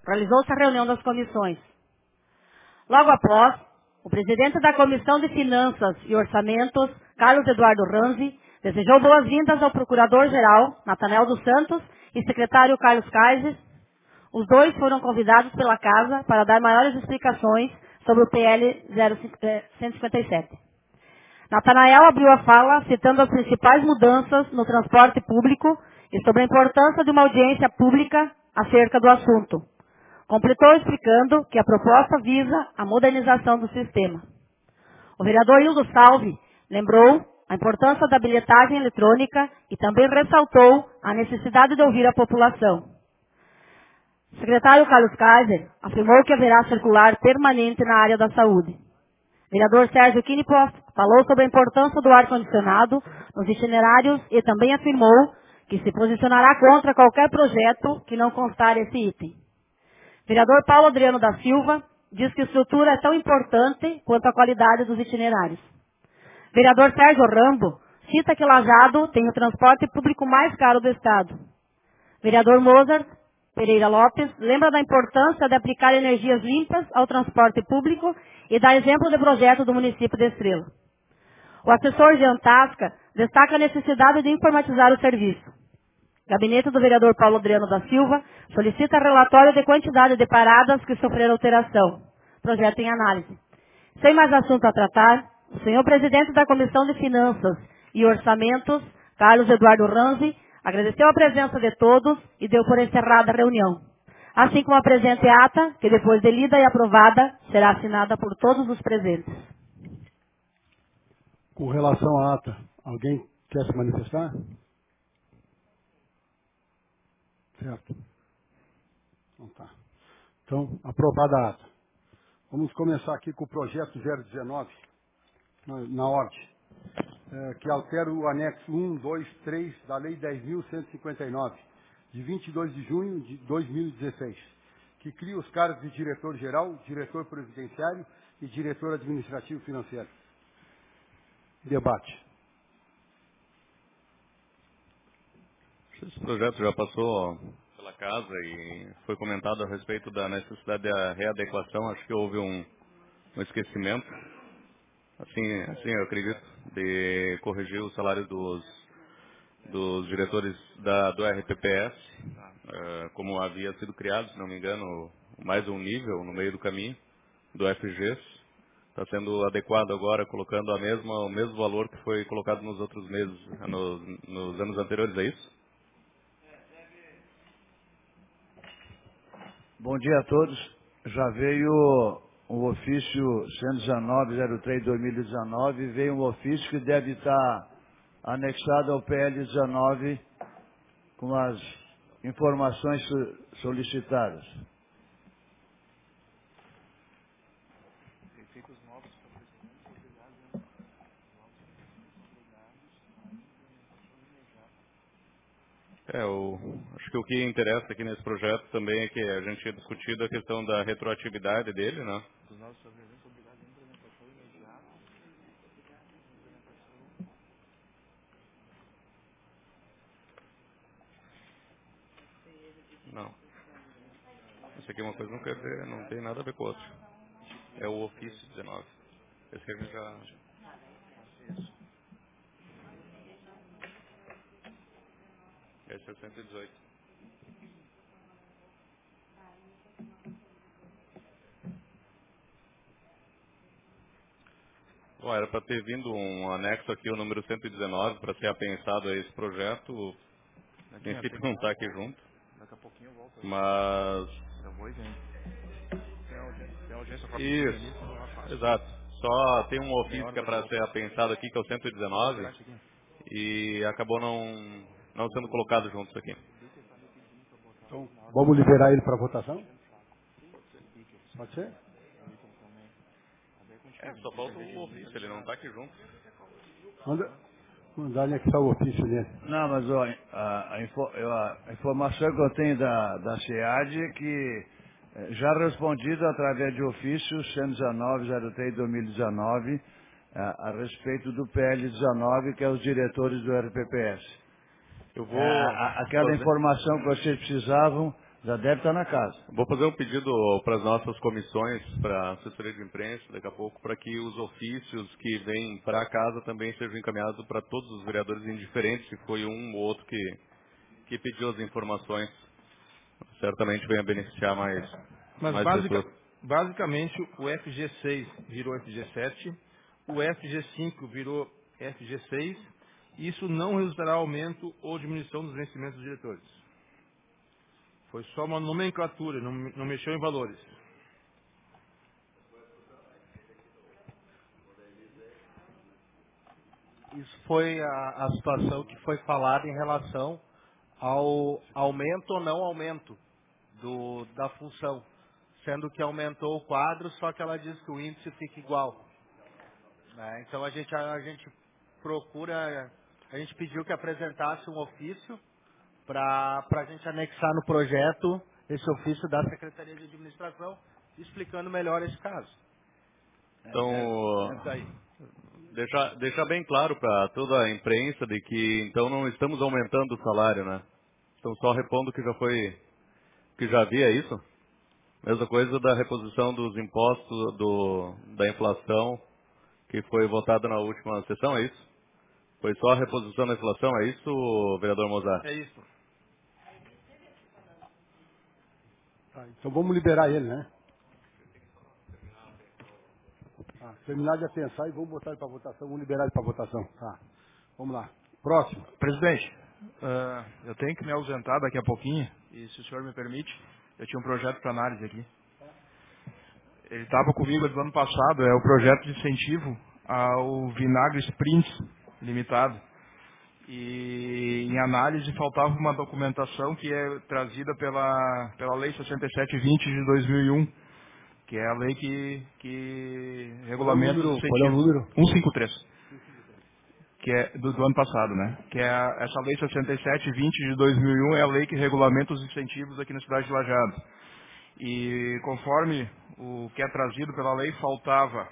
Realizou-se a reunião das comissões. Logo após, o presidente da Comissão de Finanças e Orçamentos, Carlos Eduardo Ranzi, desejou boas-vindas ao Procurador-Geral, Natanael dos Santos, e secretário Carlos Kaiser. Os dois foram convidados pela Casa para dar maiores explicações sobre o PL 157. Natanael abriu a fala citando as principais mudanças no transporte público e sobre a importância de uma audiência pública acerca do assunto. Completou explicando que a proposta visa a modernização do sistema. O vereador Hildo Salve lembrou a importância da bilhetagem eletrônica e também ressaltou a necessidade de ouvir a população. O secretário Carlos Kaiser afirmou que haverá circular permanente na área da saúde. O vereador Sérgio Kinipoff falou sobre a importância do ar-condicionado nos itinerários e também afirmou que se posicionará contra qualquer projeto que não constar esse item. O vereador Paulo Adriano da Silva diz que a estrutura é tão importante quanto a qualidade dos itinerários. O vereador Sérgio Rambo cita que Lajeado tem o transporte público mais caro do estado. O vereador Mozart Pereira Lopes lembra da importância de aplicar energias limpas ao transporte público e dá exemplo de projeto do município de Estrela. O assessor Jean Tasca destaca a necessidade de informatizar o serviço. O gabinete do vereador Paulo Adriano da Silva solicita relatório de quantidade de paradas que sofreram alteração. Projeto em análise. Sem mais assunto a tratar, o senhor presidente da Comissão de Finanças e Orçamentos, Carlos Eduardo Ranzi, agradeceu a presença de todos e deu por encerrada a reunião. Assim como a presente ata, que depois de lida e aprovada, será assinada por todos os presentes. Com relação à ata, alguém quer se manifestar? Certo. Então tá. Então, aprovada a ata. Vamos começar aqui com o projeto 019, na ordem, que altera o anexo 1, 2, 3 da Lei 10.159, de 22 de junho de 2016, que cria os cargos de diretor-geral, diretor previdenciário e diretor administrativo financeiro. Debate. Esse projeto já passou pela casa e foi comentado a respeito da necessidade da readequação. Acho que houve um esquecimento, assim eu acredito, de corrigir o salário dos diretores do RPPS, como havia sido criado, se não me engano, mais um nível no meio do caminho do FGs. Está sendo adequado agora, colocando o mesmo valor que foi colocado nos outros meses, nos anos anteriores, é isso? Bom dia a todos. Já veio o ofício 119/03/2019, veio um ofício que deve estar anexado ao PL 19 com as informações solicitadas. Acho que o que interessa aqui nesse projeto também é que a gente tinha discutido a questão da retroatividade dele, né? Não. Isso aqui é uma coisa não quer dizer, não tem nada a ver com o outro. É o ofício 19. Esse que a gente já... Esse é o 118. Bom, era para ter vindo um anexo aqui, o número 119, para ser apensado a esse projeto. O princípio não está aqui junto. Mas... Isso, exato. Só tem um ofício que é para ser apensado aqui, que é o 119, e acabou não sendo colocado juntos aqui. Então, vamos liberar ele para votação? Pode ser? Só falta o ofício, ele não está aqui junto. Mandar anexar o ofício nele. Não, mas ó, a informação que eu tenho da SEAD é que já respondido através de ofício 119/03/2019 a respeito do PL 19, que é os diretores do RPPS. Eu vou Aquela fazer... informação que vocês precisavam Já deve estar na casa. Vou fazer um pedido para as nossas comissões, para a assessoria de imprensa, daqui a pouco, para que os ofícios que vêm para casa também sejam encaminhados para todos os vereadores, indiferente se foi um ou outro que pediu as informações. Certamente venha beneficiar Mas mais pessoas. basicamente o FG6 virou FG7, o FG5 virou FG6, e isso não resultará aumento ou diminuição dos vencimentos dos diretores. Foi só uma nomenclatura, não mexeu em valores. Isso foi a situação que foi falada em relação ao aumento ou não aumento da função, sendo que aumentou o quadro, só que ela diz que o índice fica igual, né? Então a gente pediu que apresentasse um ofício para a gente anexar no projeto esse ofício da Secretaria de Administração, explicando melhor esse caso. Então, Senta aí. deixar bem claro para toda a imprensa de que então não estamos aumentando o salário, né? Estamos só repondo o que já havia, é isso? Mesma coisa da reposição dos impostos da inflação que foi votada na última sessão, é isso? Foi só a reposição da inflação, é isso, vereador Mozart? É isso. Tá, então vamos liberar ele, né? Tá, terminar de pensar e vamos botar ele para votação, vamos liberar ele para votação. Tá. Vamos lá. Próximo. Presidente, eu tenho que me ausentar daqui a pouquinho, e se o senhor me permite, eu tinha um projeto para análise aqui. Ele estava comigo do ano passado, é o projeto de incentivo ao Vinagre Sprints Limitado. E em análise faltava uma documentação que é trazida pela Lei 6720 de 2001, que é a lei que regulamenta os Qual é o incentivos. número? 153, que é do ano passado, né? Que é essa Lei 6720 de 2001 é a lei que regulamenta os incentivos aqui na cidade de Lajeado. E conforme o que é trazido pela lei, faltava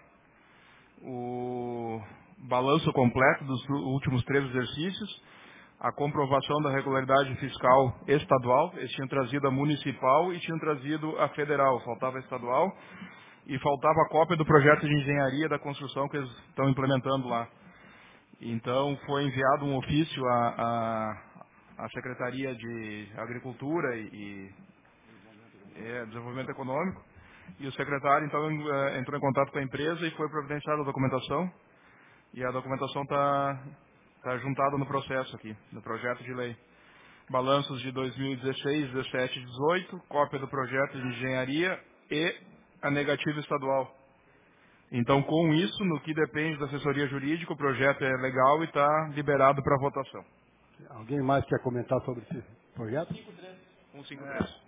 o balanço completo dos últimos 3 exercícios, a comprovação da regularidade fiscal estadual, eles tinham trazido a municipal e tinham trazido a federal, faltava a estadual, e faltava a cópia do projeto de engenharia da construção que eles estão implementando lá. Então foi enviado um ofício à Secretaria de Agricultura e Desenvolvimento Econômico, e o secretário então entrou em contato com a empresa e foi providenciada a documentação, e a documentação está juntada no processo aqui, no projeto de lei. Balanços de 2016, 17 e 18, cópia do projeto de engenharia e a negativa estadual. Então, com isso, no que depende da assessoria jurídica, o projeto é legal e está liberado para votação. Alguém mais quer comentar sobre esse projeto? 153.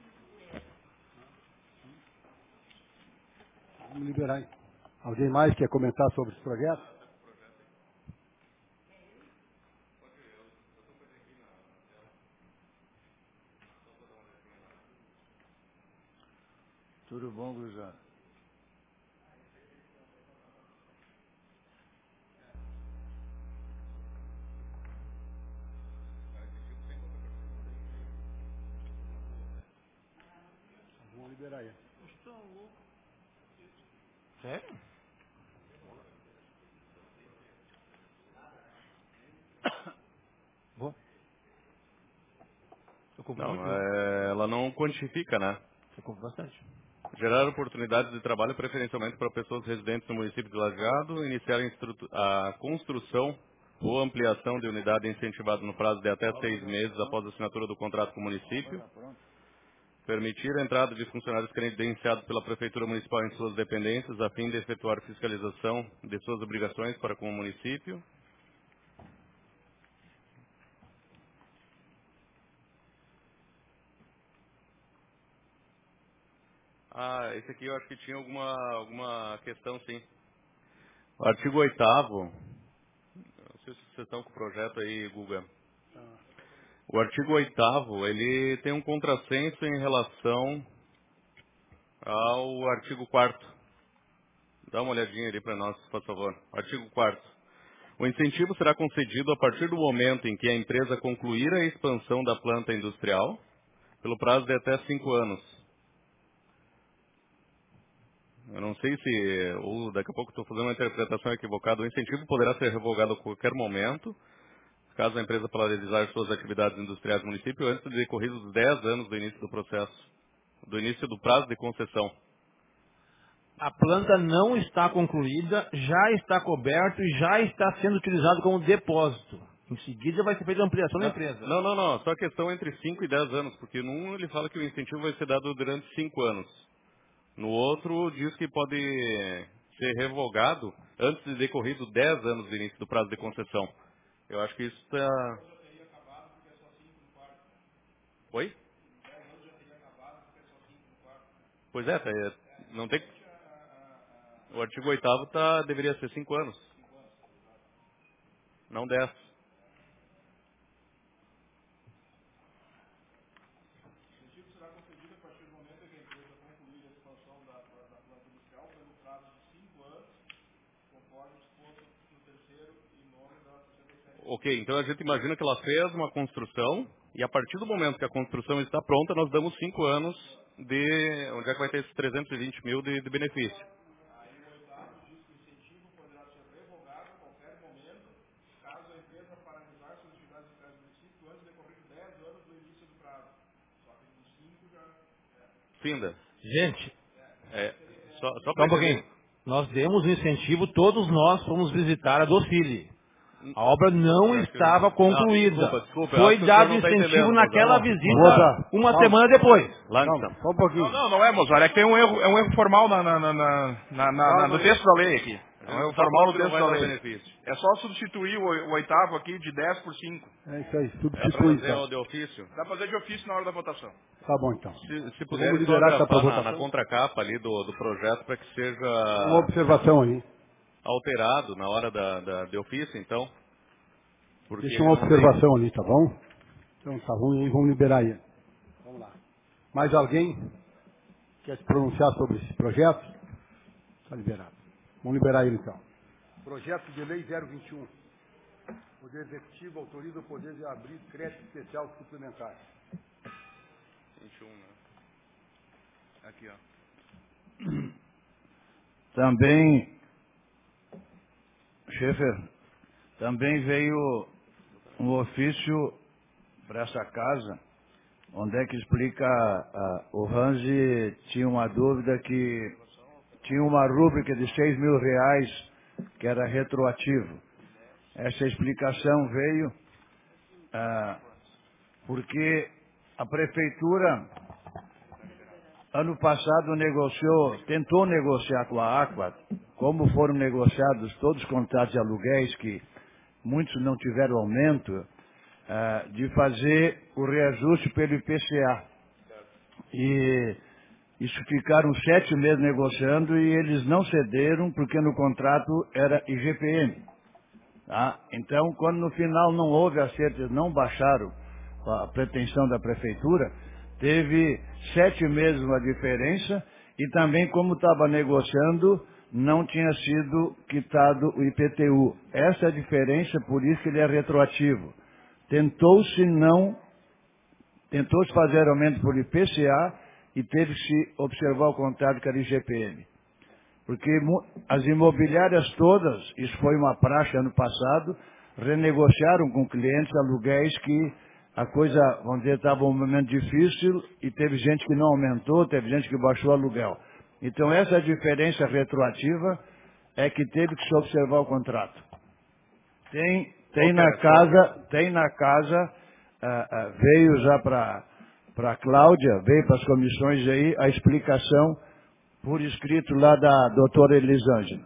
Vamos liberar. Hein? Alguém mais quer comentar sobre esse projeto? Tudo bom, gurizada? Vamos liberar ele. Sério? Vou. Eu compro Não, muito. ela não quantifica, né? Eu compro bastante. Gerar oportunidades de trabalho preferencialmente para pessoas residentes no município de Lajeado, iniciar a construção ou ampliação de unidade incentivada no prazo de até 6 meses após a assinatura do contrato com o município, permitir a entrada de funcionários credenciados pela Prefeitura Municipal em suas dependências a fim de efetuar fiscalização de suas obrigações para com o município. Esse aqui eu acho que tinha alguma questão, sim. O artigo 8º, não sei se vocês estão com o projeto aí, Guga. O artigo 8º, ele tem um contrassenso em relação ao artigo 4º. Dá uma olhadinha ali para nós, por favor. Artigo 4º. O incentivo será concedido a partir do momento em que a empresa concluir a expansão da planta industrial pelo prazo de até 5 anos. Eu não sei se, ou daqui a pouco estou fazendo uma interpretação equivocada, o incentivo poderá ser revogado a qualquer momento, caso a empresa paralisar suas atividades industriais no município antes de decorridos 10 anos do início do processo, do início do prazo de concessão. A planta não está concluída, já está coberto e já está sendo utilizado como depósito. Em seguida vai ser feita a ampliação da empresa. Não. Só questão entre 5 e 10 anos, porque num ele fala que o incentivo vai ser dado durante 5 anos. No outro diz que pode ser revogado antes de decorrido 10 anos do início do prazo de concessão. Eu acho que isso está... Oi? Pois é, não tem... O artigo 8º deveria ser 5 anos. Não 10. Ok, então a gente imagina que ela fez uma construção e a partir do momento que a construção está pronta, nós damos 5 anos de... Onde é que vai ter esses 320 mil de benefício? Finda. Gente, Só só para um pouquinho. Nós demos um incentivo, todos nós fomos visitar a Docile. A obra não estava concluída. Desculpa, Foi acho que o senhor dado não está incentivo entendendo, naquela Mozart. visita uma semana depois. Langsam. Só um pouquinho. Não é, Mozart. É que tem um erro formal no texto da lei aqui. É um erro formal no texto da lei. É só substituir o 8º aqui de 10 por 5. É isso aí, É para substitui fazer então. o de ofício? Dá para fazer de ofício na hora da votação. Tá bom então. Se puder só liberar essa grafar votação. na contracapa ali do projeto para que Uma seja observação aí. alterado na hora de ofício, então. Porque Deixa uma observação ali, tá bom? Então tá ruim aí, vamos liberar aí. Vamos lá. Mais alguém quer se pronunciar sobre esse projeto? Está liberado. Vamos liberar ele então. Projeto de Lei 021. Poder Executivo autoriza o poder de abrir crédito especial suplementar. 21, né? Aqui, ó. Também, Schaefer, também veio um ofício para essa casa, onde é que explica, o Ranzi tinha uma dúvida que tinha uma rúbrica de R$6.000 que era retroativo. Essa explicação veio porque a prefeitura, ano passado, tentou negociar com a Aqua, como foram negociados todos os contratos de aluguéis, que muitos não tiveram aumento, de fazer o reajuste pelo IPCA. E isso ficaram 7 meses negociando e eles não cederam porque no contrato era IGPM. Tá? Então, quando no final não houve acerto, eles não baixaram a pretensão da prefeitura, teve 7 meses uma diferença e também, como estava negociando, não tinha sido quitado o IPTU. Essa é a diferença, por isso que ele é retroativo. Tentou-se fazer aumento por IPCA e teve que se observar o contrato que era IGPM. Porque as imobiliárias todas, isso foi uma praxe ano passado, renegociaram com clientes aluguéis que a coisa, vamos dizer, estava um momento difícil e teve gente que não aumentou, teve gente que baixou o aluguel. Então essa diferença retroativa é que teve que se observar o contrato. Tem na casa, veio já para a Cláudia, veio para as comissões aí, a explicação por escrito lá da doutora Elisângela.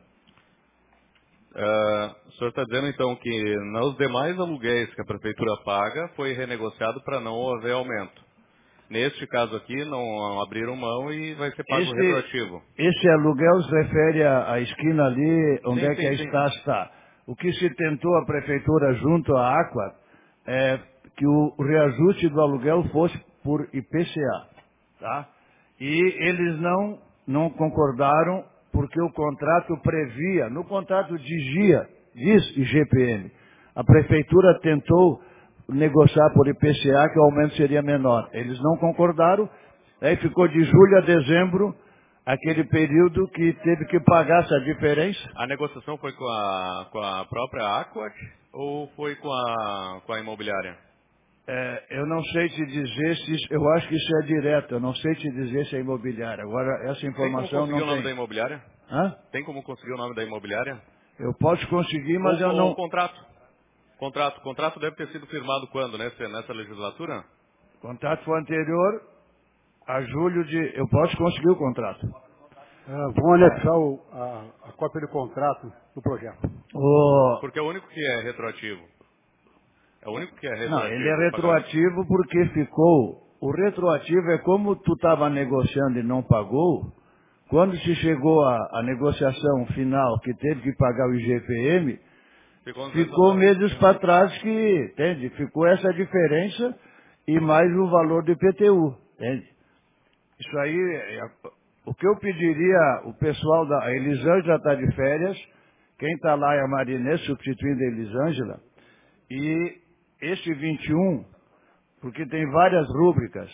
O senhor está dizendo então que nos demais aluguéis que a prefeitura paga foi renegociado para não haver aumento. Neste caso aqui não abriram mão e vai ser pago retroativo. Esse aluguel se refere à esquina ali onde Sim, é que a Estácio está. O que se tentou a prefeitura junto à Aqua é que o reajuste do aluguel fosse por IPCA. Tá? E eles não concordaram porque o contrato previa, no contrato diz IGPM. A prefeitura tentou negociar por IPCA, que o aumento seria menor. Eles não concordaram, aí ficou de julho a dezembro, aquele período que teve que pagar essa diferença. A negociação foi com a própria Aquat ou foi com a imobiliária? Eu não sei te dizer se... Eu acho que isso é direto, eu não sei te dizer se é imobiliária. Agora, essa Tem como informação conseguir não o nome tem. da imobiliária? Hã? Tem como conseguir o nome da imobiliária? Eu posso conseguir, mas eu O não... contrato. Contrato deve ter sido firmado quando, nessa legislatura? O contrato foi anterior a julho de... Eu posso conseguir o contrato. Vão anexar a cópia do contrato do projeto. Porque é o único que é retroativo. É o único que é Não, ele é retroativo o pagamento. retroativo porque ficou... O retroativo é como tu estava negociando e não pagou. Quando se chegou à negociação final, que teve que pagar o IGPM, Ficou uns meses ficou atrás. meses para trás que, entende? Ficou essa diferença e mais o valor do IPTU, entende? Isso aí, o que eu pediria, o pessoal da... A Elisângela está de férias, quem está lá é a Marinês, substituindo a Elisângela, e esse 21, porque tem várias rúbricas,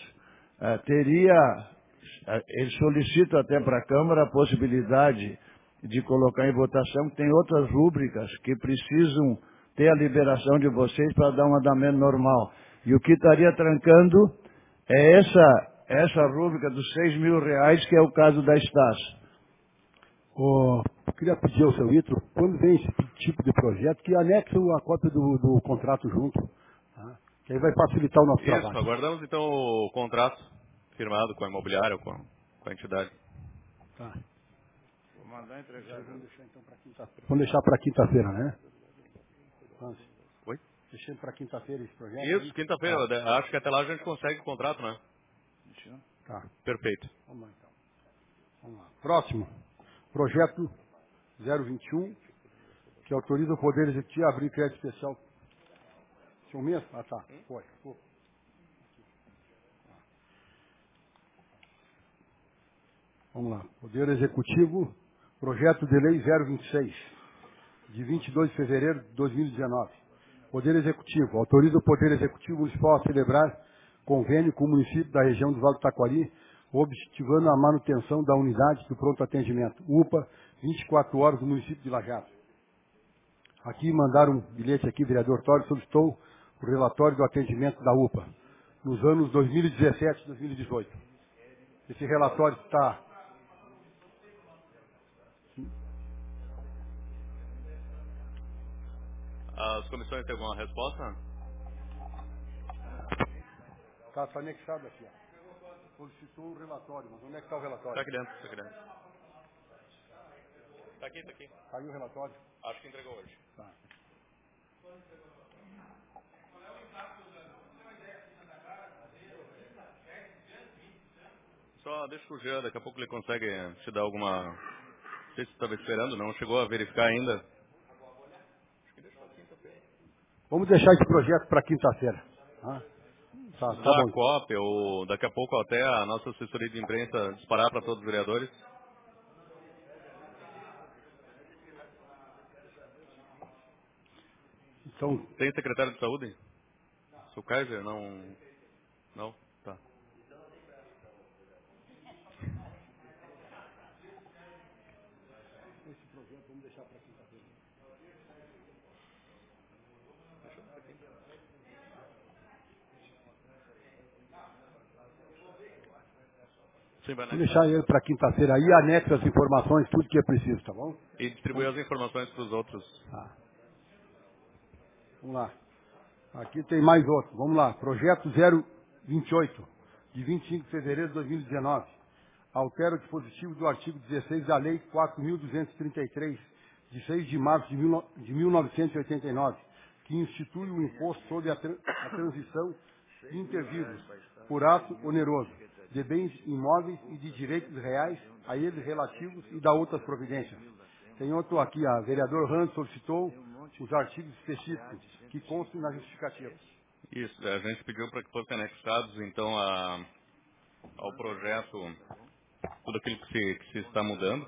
eles solicitam até para a Câmara a possibilidade de colocar em votação, que tem outras rúbricas que precisam ter a liberação de vocês para dar um andamento normal. E o que estaria trancando é essa rúbrica dos R$ 6.000, que é o caso da Estácio. Eu queria pedir ao seu Ítalo, quando vem esse tipo de projeto, que anexe a cópia do contrato junto. Tá? Que aí vai facilitar o nosso Isso, trabalho. aguardamos então o contrato firmado com a imobiliária ou com a entidade. Tá. Vou mandar entregar. Vamos deixar para quinta-feira, né? Oi? Deixando para quinta-feira esse projeto. Isso, quinta-feira. Acho que até lá a gente consegue o contrato, né? Tá. Perfeito. Vamos lá, então. Vamos lá. Próximo. Projeto 021, que autoriza o Poder Executivo a abrir crédito especial. Seu mesmo? Ah, tá. Foi. Vamos lá. Poder Executivo, projeto de lei 026, de 22 de fevereiro de 2019. Poder Executivo. Autoriza o Poder Executivo Municipal a celebrar convênio com o município da região do Vale do Taquari, objetivando a manutenção da unidade do pronto atendimento, UPA, 24 horas no município de Lajeado. Aqui mandaram um bilhete aqui, vereador Tório solicitou o relatório do atendimento da UPA, nos anos 2017 e 2018. Esse relatório está... As comissões têm alguma resposta? Está anexado aqui, ó. Solicitou o relatório, mas onde é que está o relatório? Está aqui dentro, está aqui dentro. Está aqui, está aqui. Caiu o relatório? Acho que entregou hoje. Tá. Só deixa com o Jean, daqui a pouco ele consegue te dar alguma... Não sei se você estava esperando, não chegou a verificar ainda. Vamos deixar esse projeto para quinta-feira. Tá Usar a bom. cópia ou daqui a pouco até a nossa assessoria de imprensa disparar para todos os vereadores. Então, Tem secretário de saúde? Sou Kaiser? Não. Não? Tá. Sim, vai vamos anexar. deixar ele para quinta-feira aí, anexa as informações, tudo que é preciso, tá bom? E distribuir as informações para os outros. Tá. Vamos lá. Aqui tem mais outro. Vamos lá. Projeto 028, de 25 de fevereiro de 2019. Altera o dispositivo do artigo 16 da Lei 4.233, de 6 de março de 1989, que institui o imposto sobre a transição de intervivos, por ato oneroso, de bens imóveis e de direitos reais a eles relativos e da outras providências. Tem outro aqui, a vereador Hans solicitou os artigos específicos que constam na justificativa. Isso, a gente pediu para que fossem anexados, então, ao projeto, tudo aquilo que se está mudando.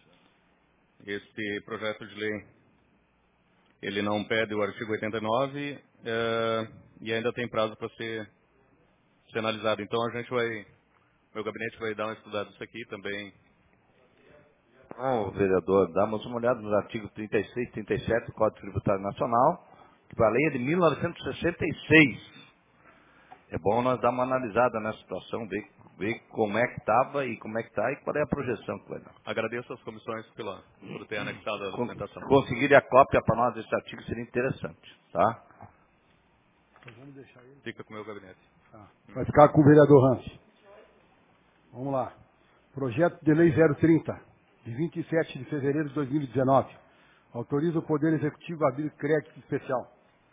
Esse projeto de lei, ele não pede o artigo 89, e ainda tem prazo para ser analisado. Então meu gabinete vai dar uma estudada nisso aqui também. Bom, vereador, damos uma olhada nos artigos 36 e 37 do Código Tributário Nacional, que a lei é de 1966. É bom nós dar uma analisada nessa situação, ver como é que estava e como é que está e qual é a projeção que vai dar. Agradeço às comissões por ter anexado a documentação. Conseguir a cópia para nós desse artigo seria interessante, tá? Então vamos deixar ele. Fica com o meu gabinete. Tá. Vai ficar com o vereador Hans. Vamos lá. Projeto de Lei 030, de 27 de fevereiro de 2019. Autoriza o Poder Executivo a abrir crédito especial.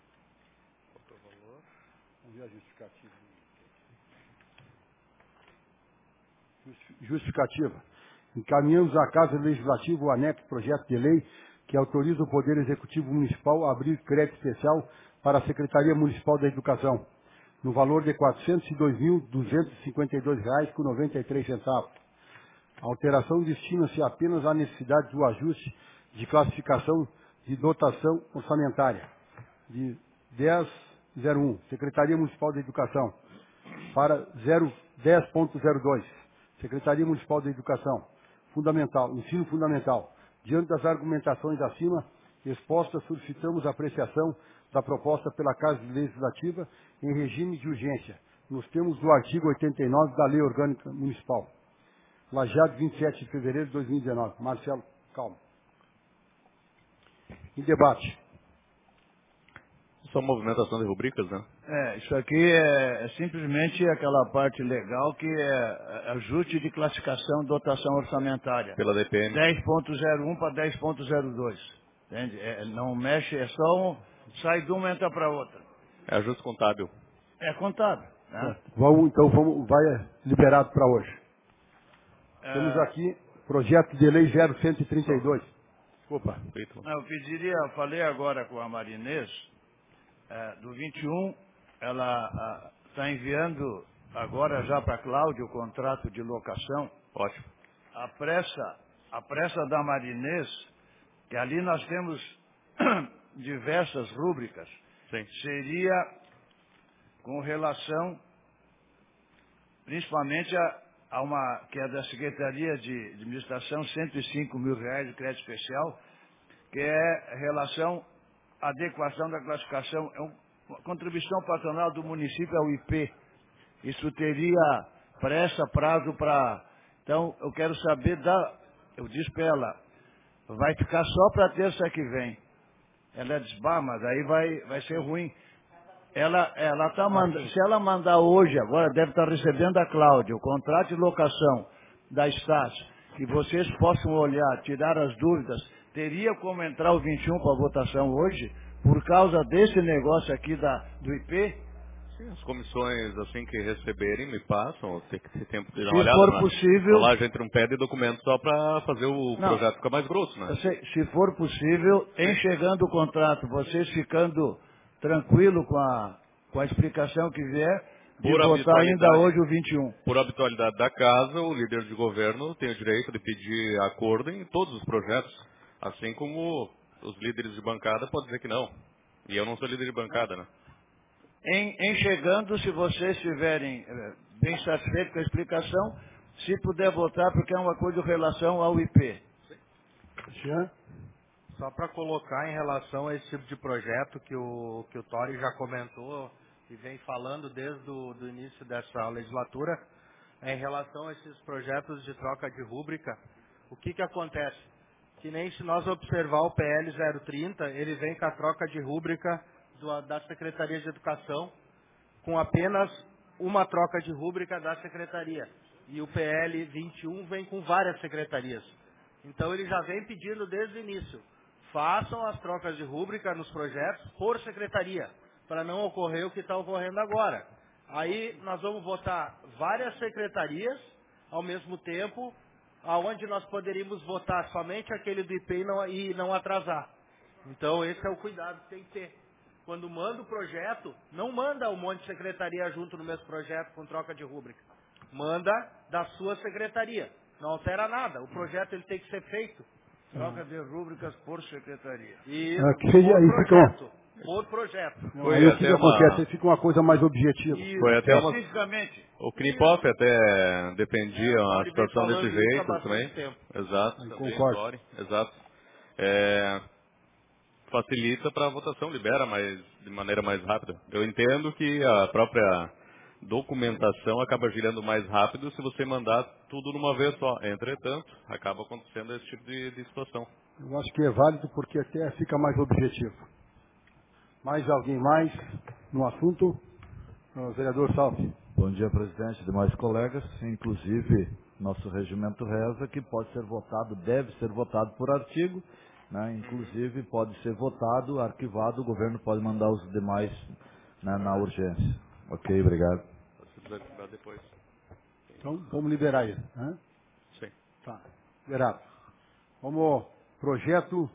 Vamos ver a justificativa. Justificativa. Encaminhamos à Casa Legislativa o anexo projeto de lei que autoriza o Poder Executivo Municipal a abrir crédito especial para a Secretaria Municipal da Educação, no valor de R$ 402.252,93. A alteração destina-se apenas à necessidade do ajuste de classificação de dotação orçamentária de 1001, Secretaria Municipal da Educação, para 10.02, Secretaria Municipal da Educação, Ensino Fundamental. Diante das argumentações acima expostas, solicitamos a apreciação da proposta pela Casa Legislativa em regime de urgência, nos termos do artigo 89 da Lei Orgânica Municipal. Lajeado, 27 de fevereiro de 2019. Marcelo, calma. Em debate. Só movimentação de rubricas, né? Isso aqui é simplesmente aquela parte legal que é ajuste de classificação e dotação orçamentária. Pela DPM. 10.01 para 10.02. Entende? Não mexe, é só sai de uma e entra para outra. É ajuste contábil. É contábil. Né? Vai liberado para hoje. Temos aqui projeto de lei 0132. Desculpa. Eu falei agora com a Marinês, do 21, ela está enviando agora já para a Cláudia o contrato de locação. Ótimo. A pressa da Marinês, que ali nós temos diversas rúbricas, Sim. seria com relação principalmente a uma que é da Secretaria de Administração, R$105 mil de crédito especial, que é relação à adequação da classificação, é uma contribuição patronal do município ao IP. Isso teria prazo para... Então, eu quero saber eu disse para ela, vai ficar só para terça que vem. Ela disse, mas aí vai ser ruim. Ela tá mandando, se ela mandar hoje, agora deve estar recebendo a Cláudia, o contrato de locação da Stas, que vocês possam olhar, tirar as dúvidas, teria como entrar o 21 para votação hoje, por causa desse negócio aqui do IP? Sim, as comissões, assim que receberem, me passam, tem que ter tempo de dar Se uma olhada. for possível... Lá já entra um pé de documento só para fazer o projeto ficar mais grosso, né? Eu sei, se for possível, em chegando o contrato, vocês ficando tranquilo com a explicação que vier, de votar ainda hoje o 21. Por habitualidade da casa, o líder de governo tem o direito de pedir acordo em todos os projetos, assim como os líderes de bancada podem dizer que não. E eu não sou líder de bancada, né? Em chegando, se vocês estiverem bem satisfeitos com a explicação, se puder votar, porque é uma coisa em relação ao IP. Jean? Só para colocar em relação a esse tipo de projeto que o Tori já comentou e vem falando desde o início dessa legislatura, em relação a esses projetos de troca de rúbrica, o que acontece? Que nem se nós observar o PL 030, ele vem com a troca de rúbrica da Secretaria de Educação, com apenas uma troca de rúbrica da Secretaria. E o PL 21 vem com várias secretarias. Então ele já vem pedindo desde o início, façam as trocas de rúbrica nos projetos por secretaria, para não ocorrer o que está ocorrendo agora. Aí nós vamos votar várias secretarias ao mesmo tempo, aonde nós poderíamos votar somente aquele do IP e não atrasar. Então esse é o cuidado que tem que ter. Quando manda o projeto, não manda um monte de secretaria junto no mesmo projeto com troca de rúbrica. Manda da sua secretaria. Não altera nada. O projeto ele tem que ser feito. Troca de rúbricas por secretaria. E aí por projeto. Aí o que acontece? Aí fica uma coisa mais objetiva. Foi até uma... Especificamente. O CNIPOF até defendia a pode situação vir desse falando isso há jeito bastante também. tempo. Exato. Aí Também, concordo. Dori, exato. Facilita para a votação, libera de maneira mais rápida. Eu entendo que a própria documentação acaba girando mais rápido se você mandar tudo numa vez só. Entretanto, acaba acontecendo esse tipo de situação. Eu acho que é válido porque até fica mais objetivo. Mais alguém mais no assunto? Vereador Salve. Bom dia, presidente, demais colegas. Inclusive, nosso regimento reza que pode ser votado, deve ser votado por artigo, né? Inclusive, pode ser votado, arquivado, o governo pode mandar os demais, né, na urgência. Ok, obrigado. Se quiser arquivar depois. Então, vamos liberar ele. Né? Sim. Tá, liberado. Vamos, projeto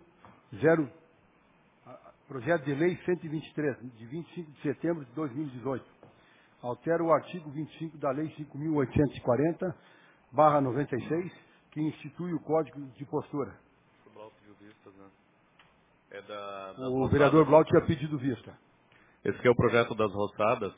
de lei 123, de 25 de setembro de 2018. Altera o artigo 25 da lei 5.840/96, que institui o Código de Postura. O Blau pediu vistas, né? O vereador Blau tinha pedido vista. Esse que é o projeto das roçadas,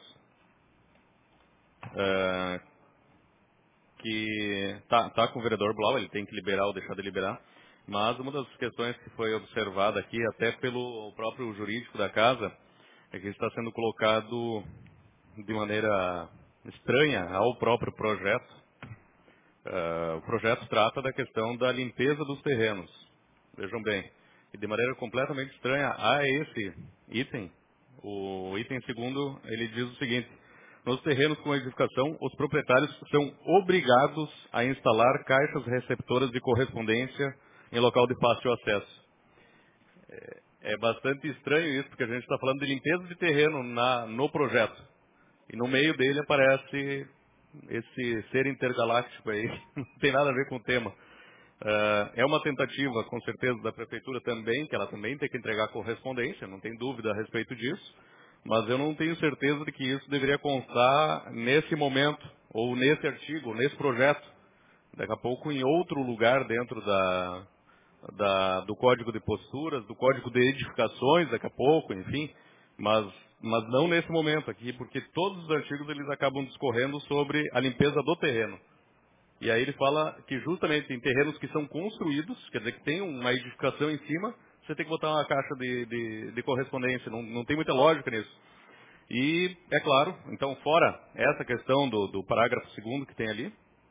que tá com o vereador Blau, ele tem que liberar ou deixar de liberar. Mas uma das questões que foi observada aqui, até pelo próprio jurídico da casa, é que está sendo colocado de maneira estranha ao próprio projeto. O projeto trata da questão da limpeza dos terrenos. Vejam bem, e de maneira completamente estranha a esse item, o item segundo, ele diz o seguinte: nos terrenos com edificação, os proprietários são obrigados a instalar caixas receptoras de correspondência em local de fácil acesso. É bastante estranho isso, porque a gente está falando de limpeza de terreno no projeto. E no meio dele aparece esse ser intergaláctico aí, não tem nada a ver com o tema. É uma tentativa, com certeza, da prefeitura também, que ela também tem que entregar correspondência, não tem dúvida a respeito disso, mas eu não tenho certeza de que isso deveria constar nesse momento, ou nesse artigo, ou nesse projeto. Daqui a pouco em outro lugar dentro do Código de Posturas, do Código de Edificações, daqui a pouco, enfim, mas não nesse momento aqui, porque todos os artigos eles acabam discorrendo sobre a limpeza do terreno. E aí ele fala que justamente em terrenos que são construídos, quer dizer que tem uma edificação em cima, você tem que botar uma caixa de correspondência, não tem muita lógica nisso. E, é claro, então fora essa questão do parágrafo 2º que tem ali,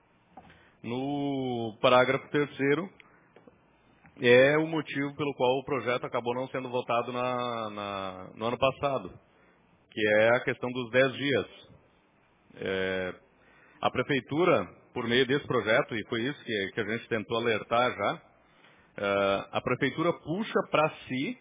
no parágrafo 3º, é o motivo pelo qual o projeto acabou não sendo votado no ano passado, que é a questão dos 10 dias. A prefeitura, por meio desse projeto, e foi isso que a gente tentou alertar já, a prefeitura puxa para si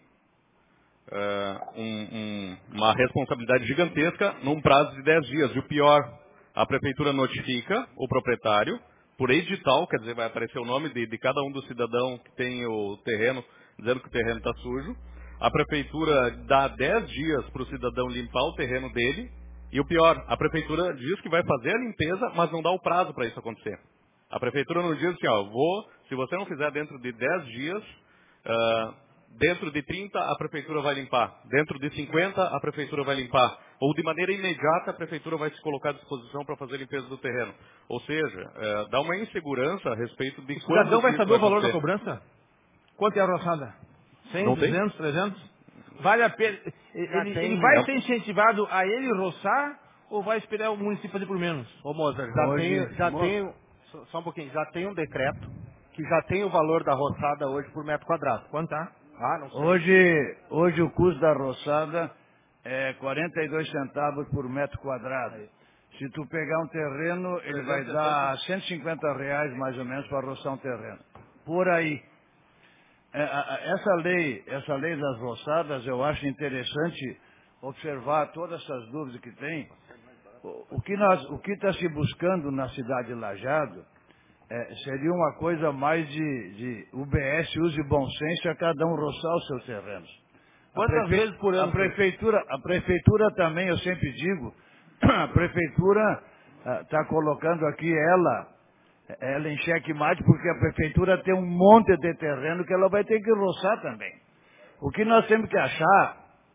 uma responsabilidade gigantesca num prazo de 10 dias. E o pior, a prefeitura notifica o proprietário por edital, quer dizer, vai aparecer o nome de cada um dos cidadãos que tem o terreno, dizendo que o terreno está sujo. A prefeitura dá 10 dias para o cidadão limpar o terreno dele. E o pior, a prefeitura diz que vai fazer a limpeza, mas não dá o prazo para isso acontecer. A prefeitura não diz assim, se você não fizer dentro de 10 dias, dentro de 30 a prefeitura vai limpar, dentro de 50 a prefeitura vai limpar, ou de maneira imediata a prefeitura vai se colocar à disposição para fazer a limpeza do terreno. Ou seja, dá uma insegurança a respeito de O quando cidadão vai saber o valor da acontecer. cobrança? Quanto é a roçada? 100, Não tem? 200, 300? Vale a pena. Ele vai ser incentivado a ele roçar ou vai esperar o município fazer por menos? Ô Mozart, só um pouquinho, já tem um decreto que já tem o valor da roçada hoje por metro quadrado. Quanto tá? Não sei. Hoje o custo da roçada é 42 centavos por metro quadrado. Se tu pegar um terreno, ele vai dar R$ 150 mais ou menos para roçar um terreno. Por aí. Essa lei das roçadas, eu acho interessante observar todas essas dúvidas que tem. O que está se buscando na cidade de Lajeado seria uma coisa mais de UBS, use bom senso, a cada um roçar os seus terrenos. Quantas vezes por ano? A prefeitura também, eu sempre digo, a prefeitura está colocando aqui ela em xeque-mate, porque a prefeitura tem um monte de terreno que ela vai ter que roçar também. O que nós temos que achar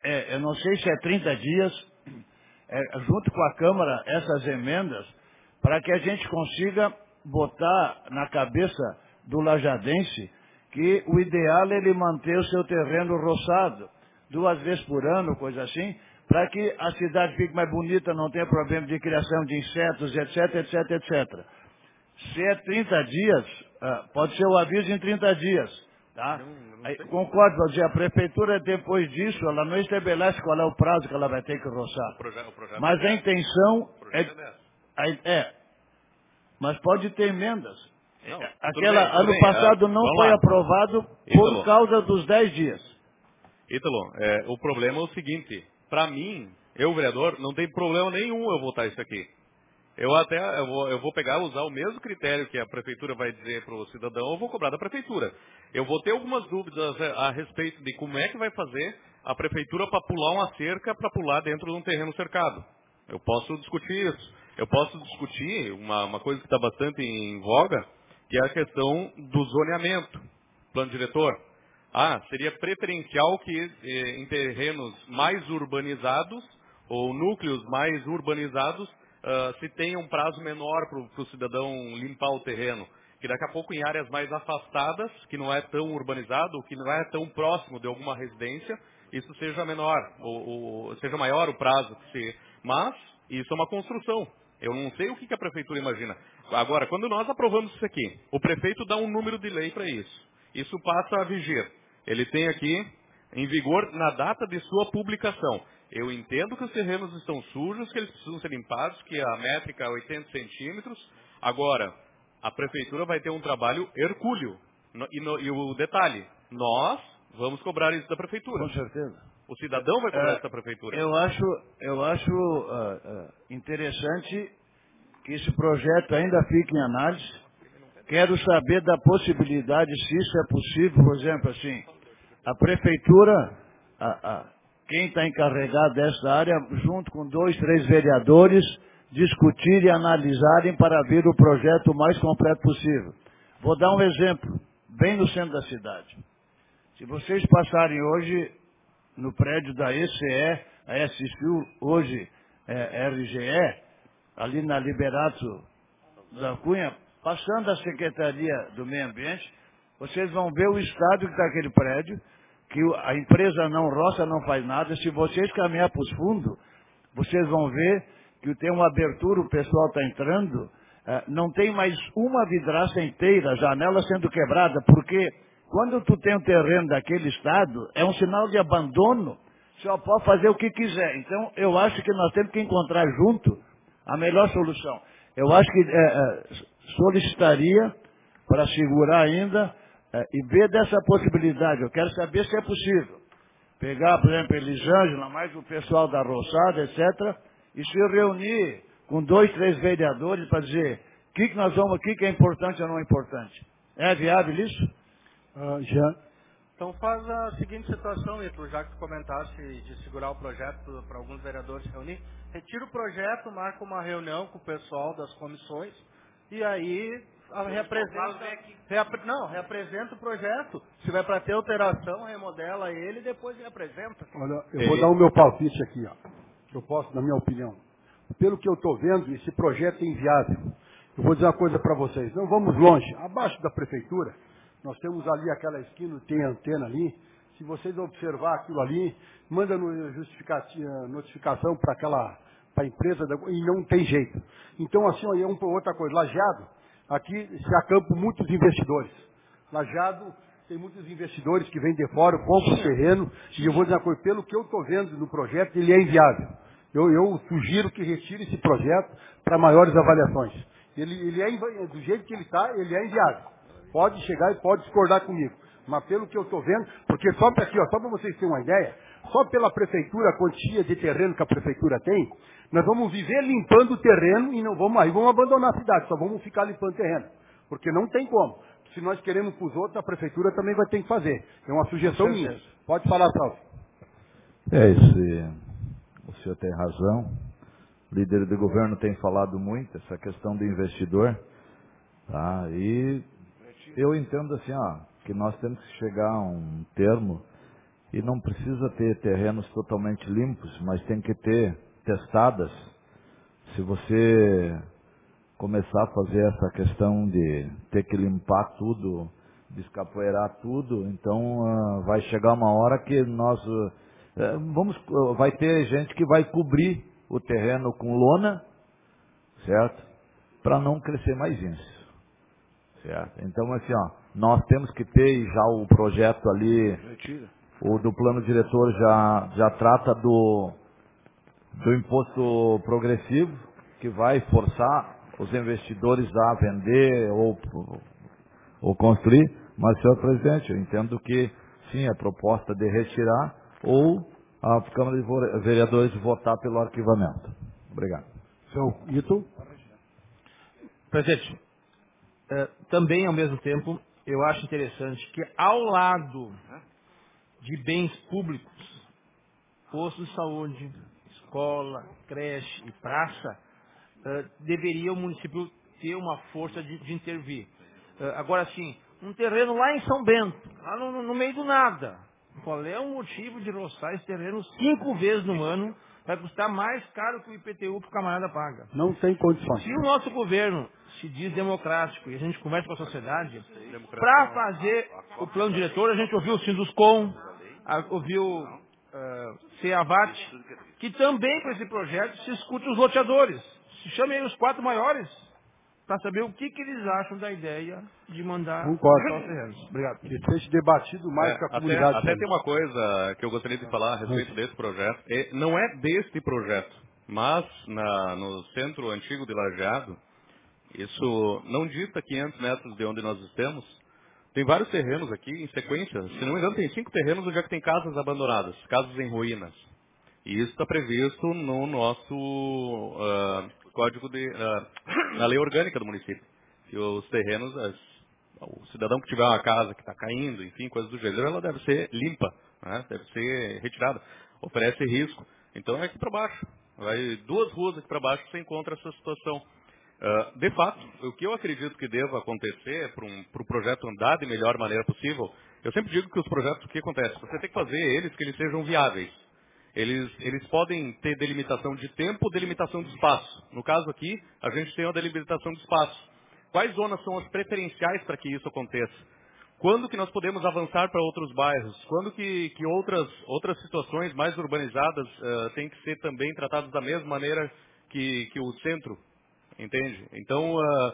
eu não sei se é 30 dias, junto com a Câmara, essas emendas, para que a gente consiga botar na cabeça do lajadense que o ideal é ele manter o seu terreno roçado 2 vezes por ano, coisa assim, para que a cidade fique mais bonita, não tenha problema de criação de insetos, etc, etc, etc. Se é 30 dias, pode ser o aviso em 30 dias. Tá? Concordo, vou dizer, a prefeitura, depois disso, ela não estabelece qual é o prazo que ela vai ter que roçar. O projeto Mas a intenção mas pode ter emendas. Não, Ano passado não foi aprovado por causa dos 10 dias. Ítalo, o problema é o seguinte, para mim, eu, vereador, não tem problema nenhum eu votar isso aqui. Eu vou pegar, usar o mesmo critério que a prefeitura vai dizer para o cidadão, eu vou cobrar da prefeitura. Eu vou ter algumas dúvidas a respeito de como é que vai fazer a prefeitura para pular uma cerca, para pular dentro de um terreno cercado. Eu posso discutir isso. Eu posso discutir uma coisa que está bastante em voga, que é a questão do zoneamento, plano diretor. Seria preferencial que em terrenos mais urbanizados, ou núcleos mais urbanizados, se tenha um prazo menor para o cidadão limpar o terreno. Que daqui a pouco em áreas mais afastadas, que não é tão urbanizado, que não é tão próximo de alguma residência, isso seja menor, ou seja maior o prazo. Mas isso é uma construção. Eu não sei o que a prefeitura imagina. Agora, quando nós aprovamos isso aqui, o prefeito dá um número de lei para isso. Isso passa a vigir. Ele tem aqui em vigor na data de sua publicação. Eu entendo que os terrenos estão sujos, que eles precisam ser limpados, que a métrica é 80 centímetros. Agora, a prefeitura vai ter um trabalho hercúleo. E o detalhe, nós vamos cobrar isso da prefeitura. Com certeza. O cidadão vai cobrar isso da prefeitura. Eu acho interessante que esse projeto ainda fique em análise. Quero saber da possibilidade, se isso é possível, por exemplo, assim, a prefeitura, quem está encarregado dessa área, junto com 2, 3 vereadores, discutirem e analisarem para ver o projeto o mais completo possível. Vou dar um exemplo, bem no centro da cidade. Se vocês passarem hoje no prédio da ECE, a SCU, hoje é RGE, ali na Liberato da Cunha, passando a Secretaria do Meio Ambiente, vocês vão ver o estado que está aquele prédio, que a empresa não roça, não faz nada. Se vocês caminhar para os fundos, vocês vão ver que tem uma abertura, o pessoal está entrando, não tem mais uma vidraça inteira, janela sendo quebrada, porque quando tu tem um terreno daquele estado, é um sinal de abandono, só pode fazer o que quiser. Então, eu acho que nós temos que encontrar junto a melhor solução. Eu acho que solicitaria para segurar ainda e ver dessa possibilidade. Eu quero saber se é possível. Pegar, por exemplo, Elisângela, mais o pessoal da roçada, etc., e se reunir com 2, 3 vereadores para dizer o que nós vamos, o que é importante ou não é importante. É viável isso? Já. Então faz a seguinte situação, Ítalo, já que tu comentaste de segurar o projeto para alguns vereadores se reunir, retira o projeto, marca uma reunião com o pessoal das comissões e aí reapresenta o projeto. Se vai para ter alteração, remodela ele e depois reapresenta. Olha, eu vou dar o meu palpite aqui, que eu posso, na minha opinião. Pelo que eu estou vendo, esse projeto é inviável. Eu vou dizer uma coisa para vocês, não vamos longe, abaixo da prefeitura, nós temos ali aquela esquina, tem antena ali. Se vocês observar aquilo ali, manda notificação para a empresa, e não tem jeito. Então, assim, outra coisa, Lajeado, aqui se acampam muitos investidores. Lajeado tem muitos investidores que vêm de fora, compram o terreno, e eu vou dizer uma coisa, pelo que eu estou vendo no projeto, ele é inviável. Eu sugiro que retire esse projeto para maiores avaliações. Ele é, do jeito que ele está, ele é inviável. Pode chegar e pode discordar comigo. Mas pelo que eu estou vendo, porque só para vocês terem uma ideia, só pela prefeitura, a quantia de terreno que a prefeitura tem, nós vamos viver limpando o terreno e não vamos abandonar a cidade, só vamos ficar limpando o terreno. Porque não tem como. Se nós queremos para os outros, a prefeitura também vai ter que fazer. É uma sugestão minha. Pode falar, Salve. O senhor tem razão. O líder do governo tem falado muito essa questão do investidor. Tá? E eu entendo assim, que nós temos que chegar a um termo e não precisa ter terrenos totalmente limpos, mas tem que ter testadas. Se você começar a fazer essa questão de ter que limpar tudo, descapoeirar tudo, então vai chegar uma hora que nós vai ter gente que vai cobrir o terreno com lona, certo? Para não crescer mais isso, certo? Então assim, nós temos que ter já o projeto ali, o do plano diretor já trata do imposto progressivo, que vai forçar os investidores a vender ou construir. Mas, senhor presidente, eu entendo que sim, a proposta de retirar ou a Câmara de Vereadores votar pelo arquivamento. Obrigado. Senhor Ito? Presidente, também ao mesmo tempo, eu acho interessante que ao lado de bens públicos, posto de saúde, escola, creche e praça, deveria o município ter uma força de intervir. Agora sim, um terreno lá em São Bento, lá no meio do nada. Qual é o motivo de roçar esse terreno 5 vezes no ano? Vai custar mais caro que o IPTU que o camarada paga. Não tem condições. Se o nosso governo se diz democrático e a gente conversa com a sociedade, para fazer o plano diretor, a gente ouviu o Sinduscom, ouviu CEAVAT, que também com esse projeto se escute os loteadores. Se chamem os 4 maiores para saber o que eles acham da ideia de mandar Concordo. os terrenos. Obrigado. Que seja debatido mais com a comunidade. Até tem uma coisa que eu gostaria de falar a respeito desse projeto. Não é deste projeto, mas no centro antigo de Lajeado, isso não dista 500 metros de onde nós estamos. Tem vários terrenos aqui em sequência. Se não me engano, tem 5 terrenos onde é que tem casas abandonadas, casas em ruínas. E isso está previsto no nosso código na lei orgânica do município. Que os terrenos, o cidadão que tiver uma casa que está caindo, enfim, coisas do gênero, ela deve ser limpa, né? Deve ser retirada. Oferece risco. Então é aqui para baixo. Vai 2 ruas aqui para baixo que você encontra essa situação. De fato, o que eu acredito que deva acontecer para o projeto andar de melhor maneira possível, eu sempre digo que os projetos, o que acontece? Você tem que fazer eles que eles sejam viáveis. Eles podem ter delimitação de tempo ou delimitação de espaço. No caso aqui, a gente tem uma delimitação de espaço. Quais zonas são as preferenciais para que isso aconteça? Quando que nós podemos avançar para outros bairros? Quando que outras situações mais urbanizadas têm que ser também tratadas da mesma maneira que o centro? Entende? Então,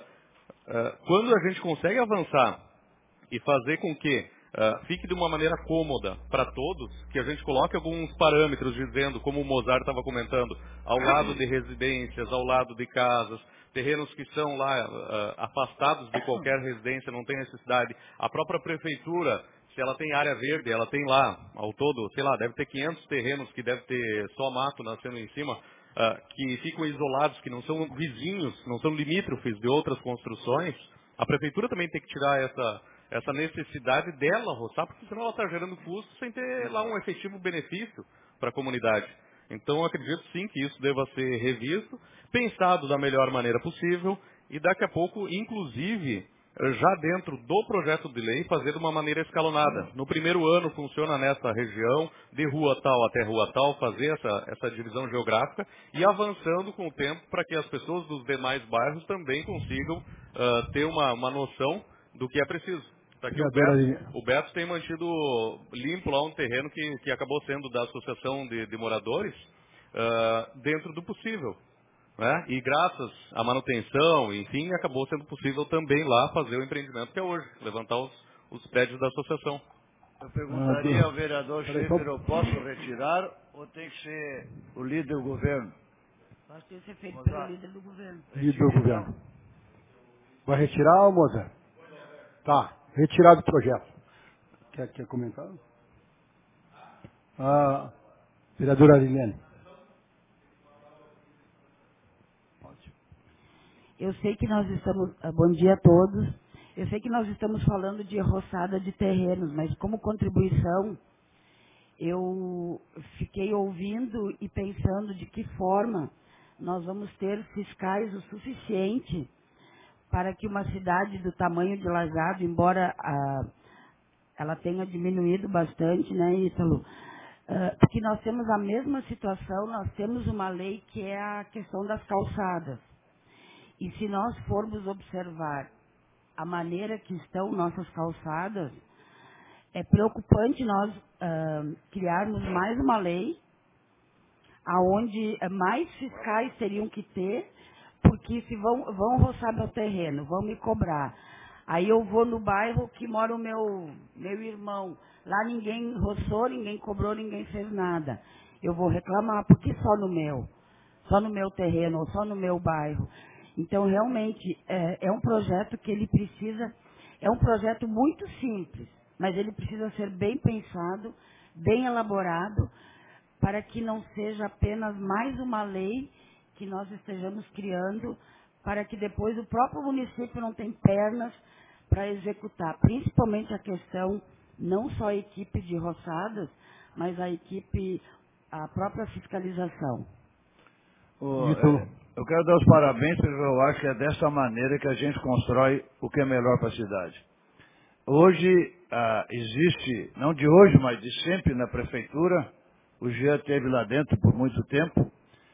quando a gente consegue avançar e fazer com que fique de uma maneira cômoda para todos, que a gente coloque alguns parâmetros dizendo, como o Mozart estava comentando, ao lado de residências, ao lado de casas, terrenos que são lá afastados de qualquer residência, não tem necessidade. A própria prefeitura, se ela tem área verde, ela tem lá, ao todo, sei lá, deve ter 500 terrenos que deve ter só mato nascendo em cima, que ficam isolados, que não são vizinhos, não são limítrofes de outras construções. A prefeitura também tem que tirar essa necessidade dela roçar, porque senão ela está gerando custo sem ter lá um efetivo benefício para a comunidade. Então, eu acredito sim que isso deva ser revisto, pensado da melhor maneira possível e daqui a pouco, inclusive, já dentro do projeto de lei, fazer de uma maneira escalonada. No primeiro ano funciona nessa região, de rua tal até rua tal, fazer essa divisão geográfica e avançando com o tempo para que as pessoas dos demais bairros também consigam ter uma noção do que é preciso. Tá aqui o Beto tem mantido limpo lá um terreno que acabou sendo da Associação de Moradores dentro do possível. Né? E graças à manutenção, enfim, acabou sendo possível também lá fazer o empreendimento que é hoje, levantar os prédios da associação. Eu perguntaria ao vereador Schaefer, eu posso retirar ou tem que ser o líder do governo? Acho que isso é feito pelo líder do governo. Líder do governo. Vai retirar, Mozart? Tá, retirado do projeto. Quer comentar? Vereadora Arilene. Eu sei que nós estamos... Bom dia a todos. Eu sei que nós estamos falando de roçada de terrenos, mas como contribuição, eu fiquei ouvindo e pensando de que forma nós vamos ter fiscais o suficiente para que uma cidade do tamanho de Lajeado, embora ela tenha diminuído bastante, né, Ítalo? Porque nós temos a mesma situação, nós temos uma lei que é a questão das calçadas. E se nós formos observar a maneira que estão nossas calçadas, é preocupante nós criarmos mais uma lei aonde mais fiscais teriam que ter, porque se vão roçar meu terreno, vão me cobrar. Aí eu vou no bairro que mora o meu irmão. Lá ninguém roçou, ninguém cobrou, ninguém fez nada. Eu vou reclamar, porque só no meu terreno, ou só no meu bairro. Então, realmente, é um projeto que ele precisa, é um projeto muito simples, mas ele precisa ser bem pensado, bem elaborado, para que não seja apenas mais uma lei que nós estejamos criando, para que depois o próprio município não tenha pernas para executar, principalmente a questão, não só a equipe de roçadas, mas a própria fiscalização. Eu quero dar os parabéns, porque eu acho que é dessa maneira que a gente constrói o que é melhor para a cidade. Hoje existe, não de hoje, mas de sempre na prefeitura, o Jean esteve lá dentro por muito tempo,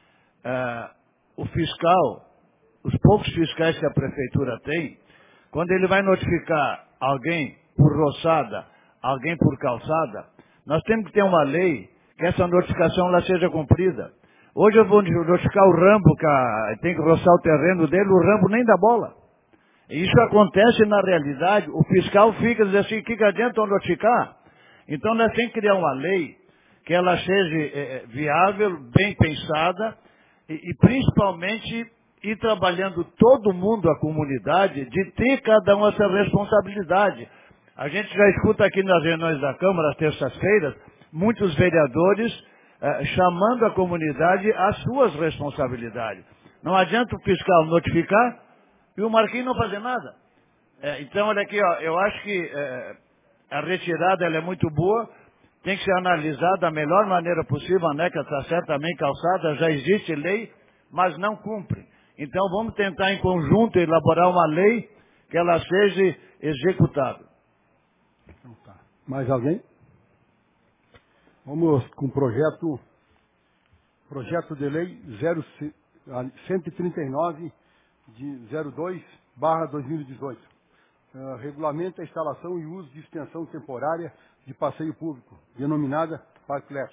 o fiscal, os poucos fiscais que a prefeitura tem, quando ele vai notificar alguém por roçada, alguém por calçada, nós temos que ter uma lei que essa notificação lá seja cumprida. Hoje eu vou notificar o Rambo, que tem que roçar o terreno dele, o Rambo nem dá bola. E isso acontece na realidade, o fiscal fica dizendo assim, que adianta eu notificar? Então nós temos que criar uma lei que ela seja viável, bem pensada, e principalmente ir trabalhando todo mundo, a comunidade, de ter cada um essa responsabilidade. A gente já escuta aqui nas reuniões da Câmara, às terças-feiras, muitos vereadores chamando a comunidade às suas responsabilidades. Não adianta o fiscal notificar e o Marquinhos não fazer nada. Então, olha aqui, ó, eu acho que a retirada ela é muito boa, tem que ser analisada da melhor maneira possível, a NECA está certa, também calçada, já existe lei, mas não cumpre. Então vamos tentar em conjunto elaborar uma lei que ela seja executada. Então tá. Mais alguém? Vamos com o projeto de lei 139 de 02/2018. Regulamenta a instalação e uso de extensão temporária de passeio público, denominada Parklet.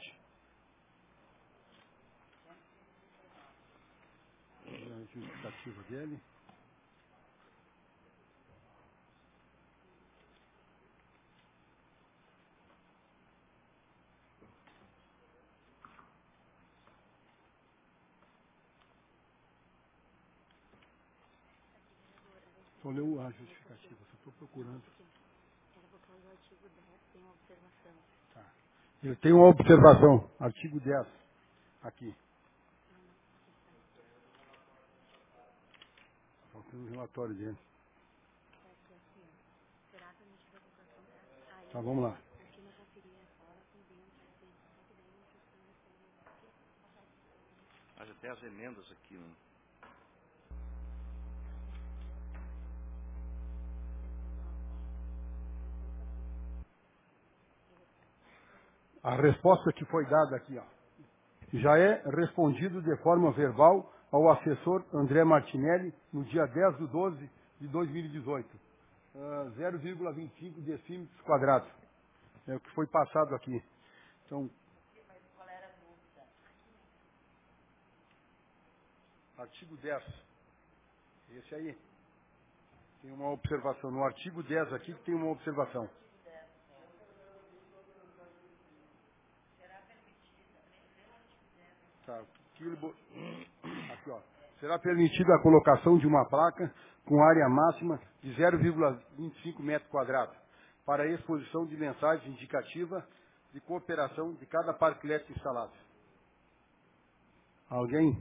A justificativa dele. Só leu a justificativa, só estou procurando. Tá. Ele tem uma observação, artigo 10, aqui. Falta um relatório dele. Tá, vamos lá. Mas até as emendas aqui, né? A resposta que foi dada aqui, ó, já é respondido de forma verbal ao assessor André Martinelli no dia 10/12/2018. 0,25 decímetros quadrados. É o que foi passado aqui. Então, artigo 10. Esse aí. Tem uma observação. No artigo 10 aqui tem uma observação. Tá. Aqui, ó. Será permitida a colocação de uma placa com área máxima de 0,25 metros quadrados para a exposição de mensagem indicativa de cooperação de cada parklet instalado. Alguém?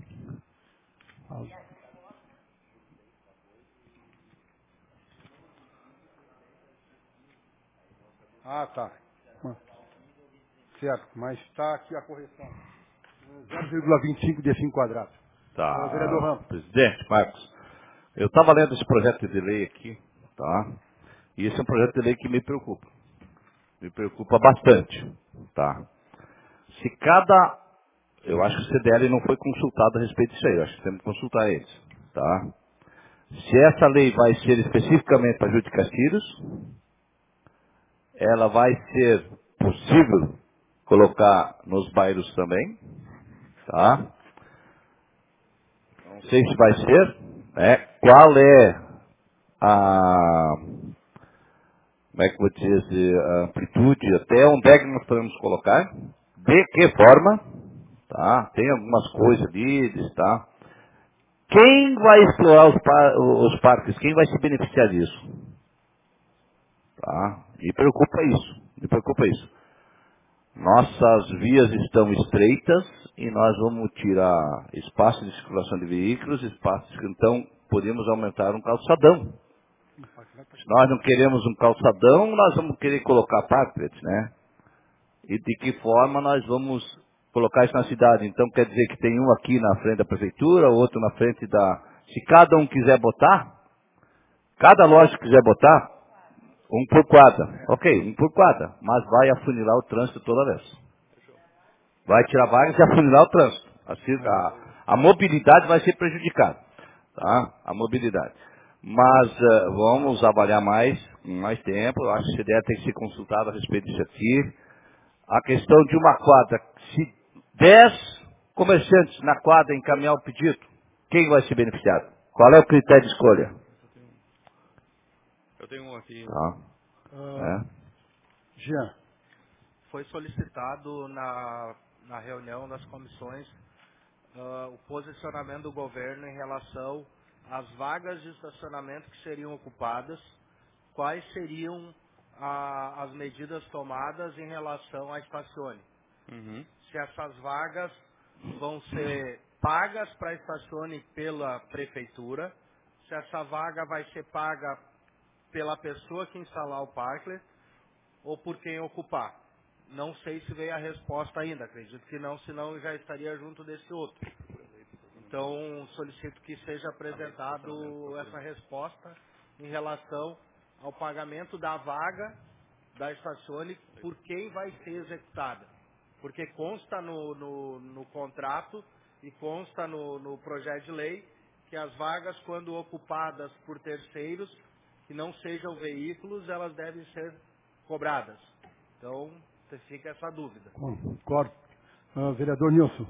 Ah, tá. Certo, mas está aqui a correção. 0,25 decímetros quadrados. Tá, Vereador Ramos. presidente, Marcos, eu estava lendo esse projeto de lei aqui, tá? E esse é um projeto de lei que me preocupa. me preocupa bastante. Tá? Se cada... Eu acho que o CDL não foi consultado a respeito disso aí, eu acho que temos que consultar eles. Tá? Se essa lei vai ser especificamente para Judicastilhos, ela vai ser possível colocar nos bairros também. Tá? Não sei se vai ser. Né? Qual é a... Como é que eu vou dizer? A amplitude, até onde é que nós podemos colocar? De que forma? Tá? Tem algumas coisas ali, tá? Quem vai explorar os parques? Quem vai se beneficiar disso? Tá? Me preocupa isso. Me preocupa isso. Nossas vias estão estreitas e nós vamos tirar espaço de circulação de veículos, espaços que então podemos aumentar um calçadão. Se nós não queremos um calçadão, nós vamos querer colocar parklets, né? E de que forma nós vamos colocar isso na cidade? Então quer dizer que tem um aqui na frente da prefeitura, outro na frente da... Se cada um quiser botar, cada loja quiser botar, um por quadra. Ok, um por quadra. Mas vai afunilar o trânsito toda vez. Vai tirar vagas e afunilar o trânsito. A mobilidade vai ser prejudicada. Tá? A mobilidade. Mas vamos avaliar mais tempo. Eu acho que o CDE tem que ser consultado a respeito disso aqui. A questão de uma quadra, se 10 comerciantes na quadra encaminhar o pedido, quem vai ser beneficiado? Qual é o critério de escolha? Eu tenho um aqui. Tá. Jean. Foi solicitado na reunião das comissões o posicionamento do governo em relação às vagas de estacionamento que seriam ocupadas, quais seriam as medidas tomadas em relação à estacione. Uhum. Se essas vagas vão ser pagas para a estacione pela prefeitura, se essa vaga vai ser paga pela pessoa que instalar o parklet ou por quem ocupar. Não sei se veio a resposta ainda, acredito que não, senão já estaria junto desse outro. Então, solicito que seja apresentado essa resposta em relação ao pagamento da vaga da estacione por quem vai ser executada. Porque consta no contrato e consta no projeto de lei que as vagas, quando ocupadas por terceiros, que não sejam veículos, elas devem ser cobradas. Então, fica essa dúvida. Concordo. Vereador Nilson.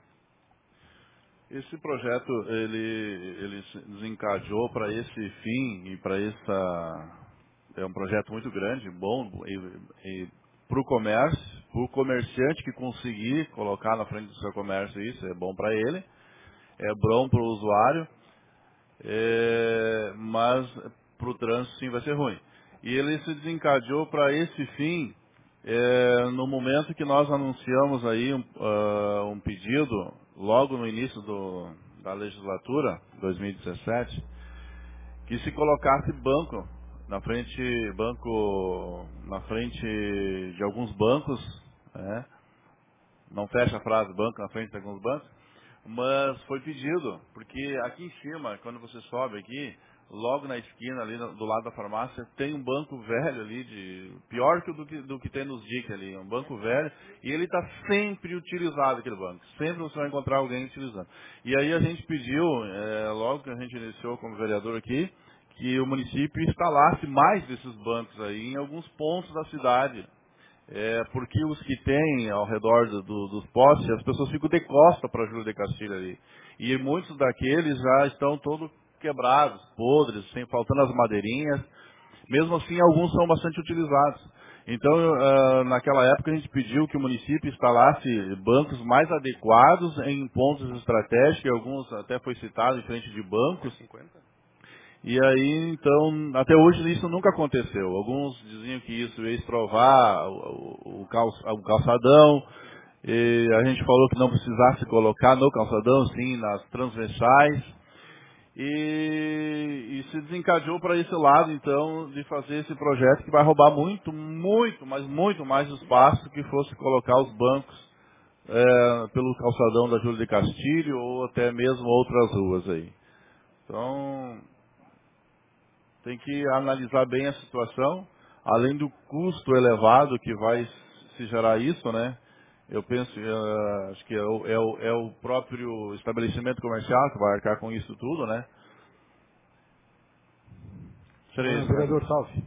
Esse projeto, ele se desencadeou para esse fim e para essa... É um projeto muito grande, bom, e para o comércio, para o comerciante que conseguir colocar na frente do seu comércio isso, é bom para ele, é bom para o usuário, mas para o trânsito sim vai ser ruim. E ele se desencadeou para esse fim no momento que nós anunciamos aí um pedido, logo no início da legislatura, 2017, que se colocasse banco na frente de alguns bancos, né? Não fecha a frase banco na frente de alguns bancos, mas foi pedido, porque aqui em cima, quando você sobe aqui, logo na esquina ali do lado da farmácia, tem um banco velho ali, pior que do que tem nos DIC ali, um banco velho, e ele está sempre utilizado, aquele banco. Sempre você vai encontrar alguém utilizando. E aí a gente pediu, logo que a gente iniciou como vereador aqui, que o município instalasse mais desses bancos aí em alguns pontos da cidade. Porque os que tem ao redor dos postes, as pessoas ficam de costa para Júlio de Castilho ali. E muitos daqueles já estão todos quebrados, podres, faltando as madeirinhas. Mesmo assim, alguns são bastante utilizados. Então, naquela época, a gente pediu que o município instalasse bancos mais adequados em pontos estratégicos, e alguns até foi citado em frente de bancos. 50? E aí, então, até hoje isso nunca aconteceu. Alguns diziam que isso ia estrovar o calçadão. E a gente falou que não precisasse colocar no calçadão, sim, nas transversais. E se desencadeou para esse lado, então, de fazer esse projeto que vai roubar muito, mas muito mais espaço que fosse colocar os bancos pelo calçadão da Júlio de Castilho ou até mesmo outras ruas aí. Então... Tem que analisar bem a situação. além do custo elevado que vai se gerar isso, né? Eu penso, acho que é o próprio estabelecimento comercial que vai arcar com isso tudo, né? Seria isso, vereador Salve.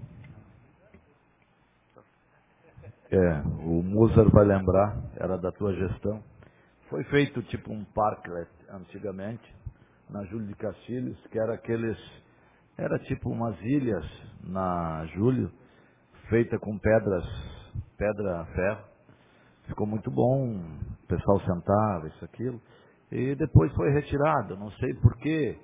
O Mozart vai lembrar, era da tua gestão. Foi feito tipo um parklet antigamente, na Júlio de Castilhos, que era tipo umas ilhas na Júlio, feita com pedra ferro. Ficou muito bom, o pessoal sentava, isso, aquilo. E depois foi retirado, não sei porquê,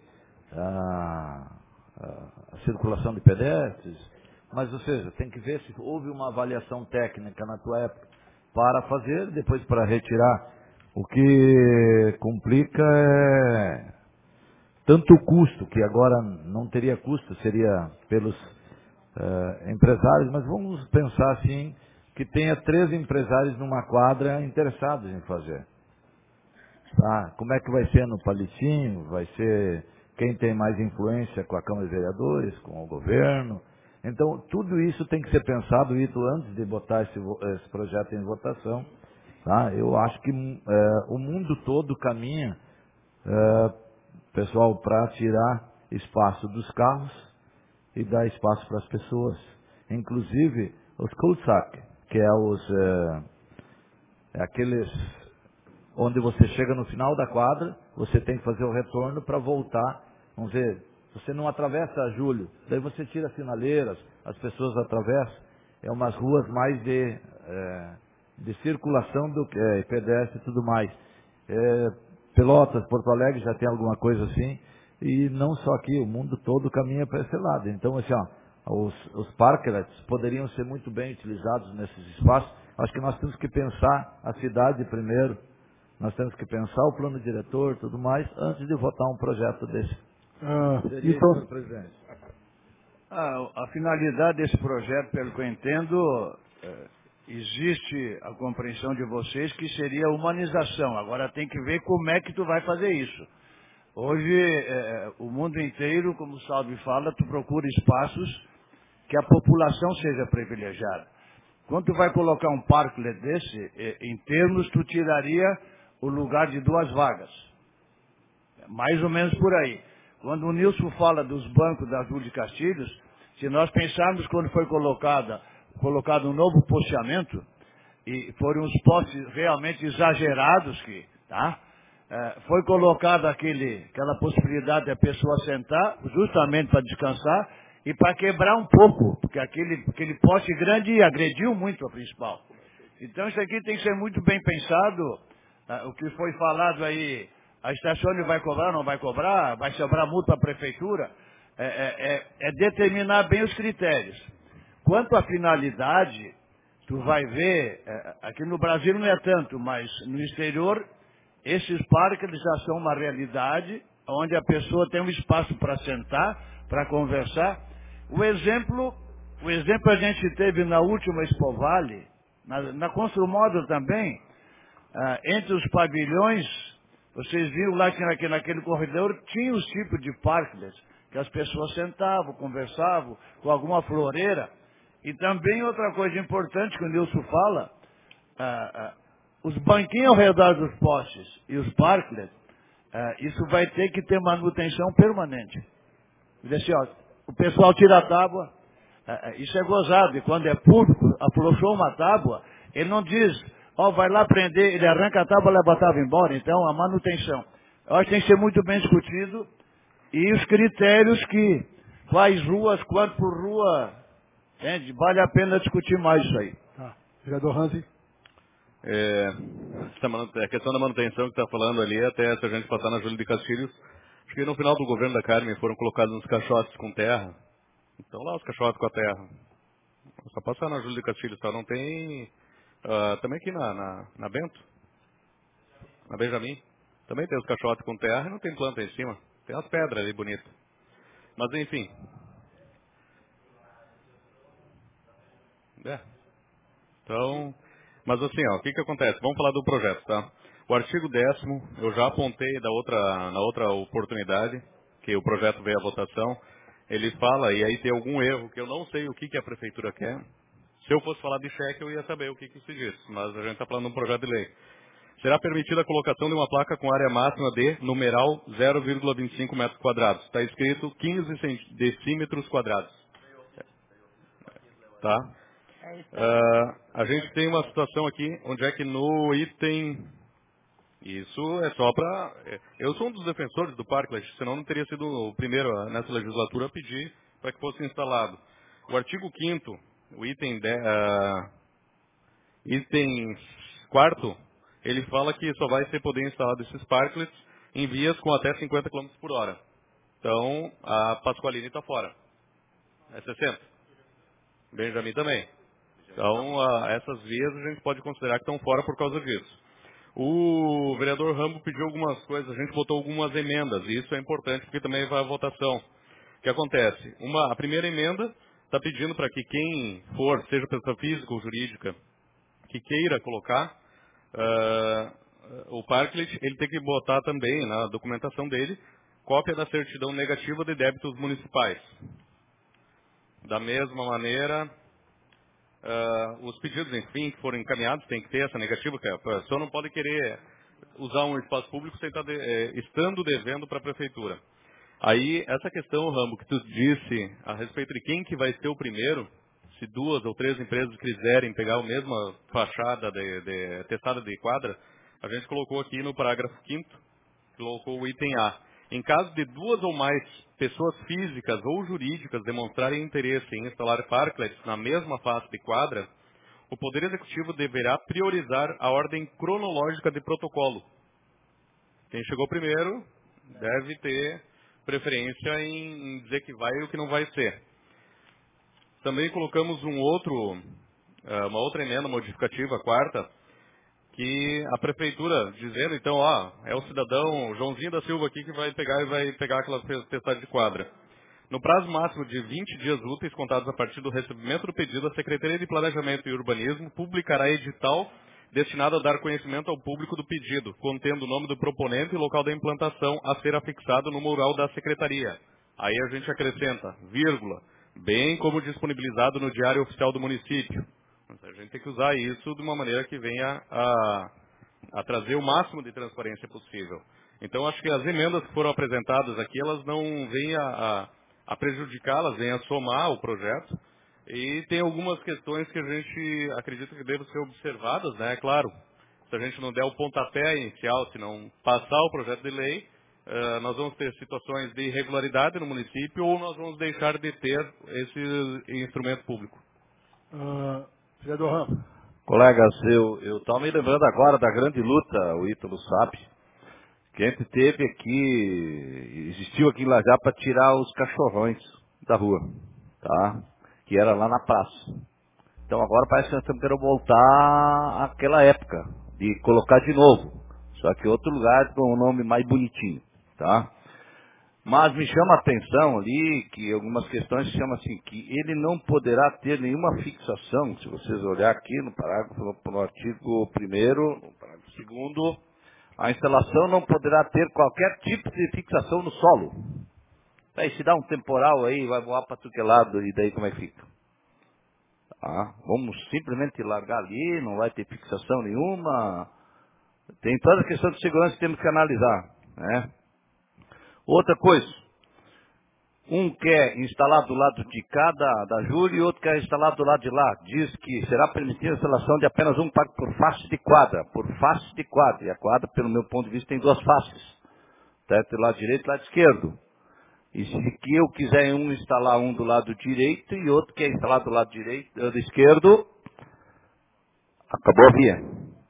a circulação de pedestres, mas, ou seja, tem que ver se houve uma avaliação técnica na tua época para fazer, depois para retirar. O que complica é tanto o custo, que agora não teria custo, seria pelos empresários, mas vamos pensar assim, que tenha 3 empresários numa quadra interessados em fazer. Tá? Como é que vai ser no palitinho? Vai ser quem tem mais influência com a Câmara de Vereadores, com o governo. Então, tudo isso tem que ser pensado, Ito, antes de botar esse projeto em votação. Tá? Eu acho que o mundo todo caminha, pessoal, para tirar espaço dos carros e dar espaço para as pessoas. Inclusive, os cul-de-sac, que é aqueles onde você chega no final da quadra, você tem que fazer o retorno para voltar. Vamos ver, você não atravessa a Júlio, daí você tira sinaleiras, as pessoas atravessam. É umas ruas mais de circulação do que pedestre e tudo mais. Pelotas, Porto Alegre já tem alguma coisa assim, e não só aqui, o mundo todo caminha para esse lado. Então, assim, os parklets poderiam ser muito bem utilizados nesses espaços. Acho que nós temos que pensar a cidade primeiro, nós temos que pensar o plano diretor e tudo mais, antes de votar um projeto desse. Seria isso, senhor presidente. A finalidade desse projeto, pelo que eu entendo, existe a compreensão de vocês que seria a humanização. Agora tem que ver como é que tu vai fazer isso. Hoje, o mundo inteiro, como o Salve fala, tu procura espaços que a população seja privilegiada. Quando tu vai colocar um parklet desse, em termos, tu tiraria o lugar de 2 vagas. Mais ou menos por aí. Quando o Nilson fala dos bancos da Júlio de Castilhos, se nós pensarmos quando foi colocado um novo posteamento, e foram uns postes realmente exagerados foi colocada aquela possibilidade da pessoa sentar, justamente para descansar, e para quebrar um pouco, porque aquele poste grande agrediu muito a principal. Então isso aqui tem que ser muito bem pensado, o que foi falado aí, a estacione vai cobrar, não vai cobrar, vai sobrar multa para a prefeitura, é determinar bem os critérios. Quanto à finalidade, tu vai ver, aqui no Brasil não é tanto, mas no exterior, esses parques já são uma realidade, onde a pessoa tem um espaço para sentar, para conversar. O exemplo a gente teve na última Expo Vale, na Construmóvel também, entre os pavilhões, vocês viram lá que naquele corredor tinha os tipos de parklets, que as pessoas sentavam, conversavam, com alguma floreira. E também outra coisa importante que o Nilson fala, os banquinhos ao redor dos postes e os parklets, isso vai ter que ter manutenção permanente. O pessoal tira a tábua, isso é gozado, e quando é público, afrouxou uma tábua, ele não diz, vai lá prender, ele arranca a tábua e leva a tábua embora. Então, a manutenção. Eu acho que tem que ser muito bem discutido, e os critérios quais ruas, quanto por rua, entende? Vale a pena discutir mais isso aí. Vereador Hanzi. A questão da manutenção que está falando ali, até se a gente passar na Júlio de Castilhos, acho que no final do governo da Carmen foram colocados uns caixotes com terra. Então lá os caixotes com a terra. Só passar na Júlio de Castilhos, só não tem... também aqui na Bento, na Benjamin, também tem os caixotes com terra e não tem planta em cima. Tem umas pedras ali bonitas. Mas enfim. Então, mas assim, o que acontece? Vamos falar do projeto, tá? O artigo 10º, eu já apontei na outra oportunidade, que o projeto veio à votação. ele fala, e aí tem algum erro que eu não sei o que a prefeitura quer. Se eu fosse falar de cheque, eu ia saber o que se diz, mas a gente está falando de um projeto de lei. Será permitida a colocação de uma placa com área máxima de numeral 0,25 metros quadrados. Está escrito 15 decímetros quadrados. Tá? A gente tem uma situação aqui, onde é que no item... Isso é só para... Eu sou um dos defensores do Parklet, senão não teria sido o primeiro nessa legislatura a pedir para que fosse instalado. O artigo 5º, o item 4º, ele fala que só vai ser poder instalado esses parklets em vias com até 50 km por hora. Então, a Pasqualini está fora. É 60. Benjamin também. Então, essas vias a gente pode considerar que estão fora por causa disso. O vereador Rambo pediu algumas coisas, a gente botou algumas emendas, e isso é importante porque também vai à votação. O que acontece? A primeira emenda está pedindo para que quem for, seja pessoa física ou jurídica, que queira colocar o parklet, ele tem que botar também na documentação dele cópia da certidão negativa de débitos municipais. Da mesma maneira, os pedidos, enfim, que forem encaminhados, tem que ter essa negativa, que a pessoa não pode querer usar um espaço público sem estar estando devendo para a prefeitura. Aí, essa questão, Rambo, que tu disse a respeito de quem que vai ser o primeiro, se 2 ou 3 empresas quiserem pegar a mesma fachada testada de quadra, a gente colocou aqui no parágrafo 5º, colocou o item A. Em caso de 2 ou mais pessoas físicas ou jurídicas demonstrarem interesse em instalar parklets na mesma face de quadra, o Poder Executivo deverá priorizar a ordem cronológica de protocolo. Quem chegou primeiro deve ter preferência em dizer que vai e o que não vai ser. Também colocamos uma outra emenda modificativa, a 4ª, que a prefeitura dizendo, então, é o cidadão Joãozinho da Silva aqui que vai pegar aquela testagem de quadra. No prazo máximo de 20 dias úteis, contados a partir do recebimento do pedido, a Secretaria de Planejamento e Urbanismo publicará edital destinado a dar conhecimento ao público do pedido, contendo o nome do proponente e local da implantação a ser afixado no mural da Secretaria. Aí a gente acrescenta, vírgula, bem como disponibilizado no Diário Oficial do Município. A gente tem que usar isso de uma maneira que venha a trazer o máximo de transparência possível. Então, acho que as emendas que foram apresentadas aqui, elas não vêm a prejudicar, elas vêm a somar o projeto. E tem algumas questões que a gente acredita que devem ser observadas, né? Claro, se a gente não der o pontapé inicial, se não passar o projeto de lei, nós vamos ter situações de irregularidade no município ou nós vamos deixar de ter esse instrumento público. Vereador Ramos. Colegas, eu estava me lembrando agora da grande luta, o Ítalo sabe, que a gente teve aqui, existiu aqui em Lajá para tirar os cachorrões da rua, tá? Que era lá na praça. Então agora parece que nós estamos querendo voltar àquela época, de colocar de novo, só que outro lugar com um nome mais bonitinho, tá? Mas me chama a atenção ali, que algumas questões chamam assim, que ele não poderá ter nenhuma fixação, se vocês olharem aqui no parágrafo, no artigo 1º, no parágrafo 2º, a instalação não poderá ter qualquer tipo de fixação no solo. Aí se dá um temporal aí, vai voar para tudo que é lado, e daí como é que fica? Vamos simplesmente largar ali, não vai ter fixação nenhuma. Tem toda a questão de segurança que temos que analisar, né? Outra coisa, um quer instalar do lado de cá da Júlia e outro quer instalar do lado de lá. Diz que será permitida a instalação de apenas um parque por face de quadra. Por face de quadra. E a quadra, pelo meu ponto de vista, tem 2 faces. Certo? Do lado direito e do lado esquerdo. E se eu quiser instalar um do lado direito e outro quer instalar do lado do esquerdo, acabou a via.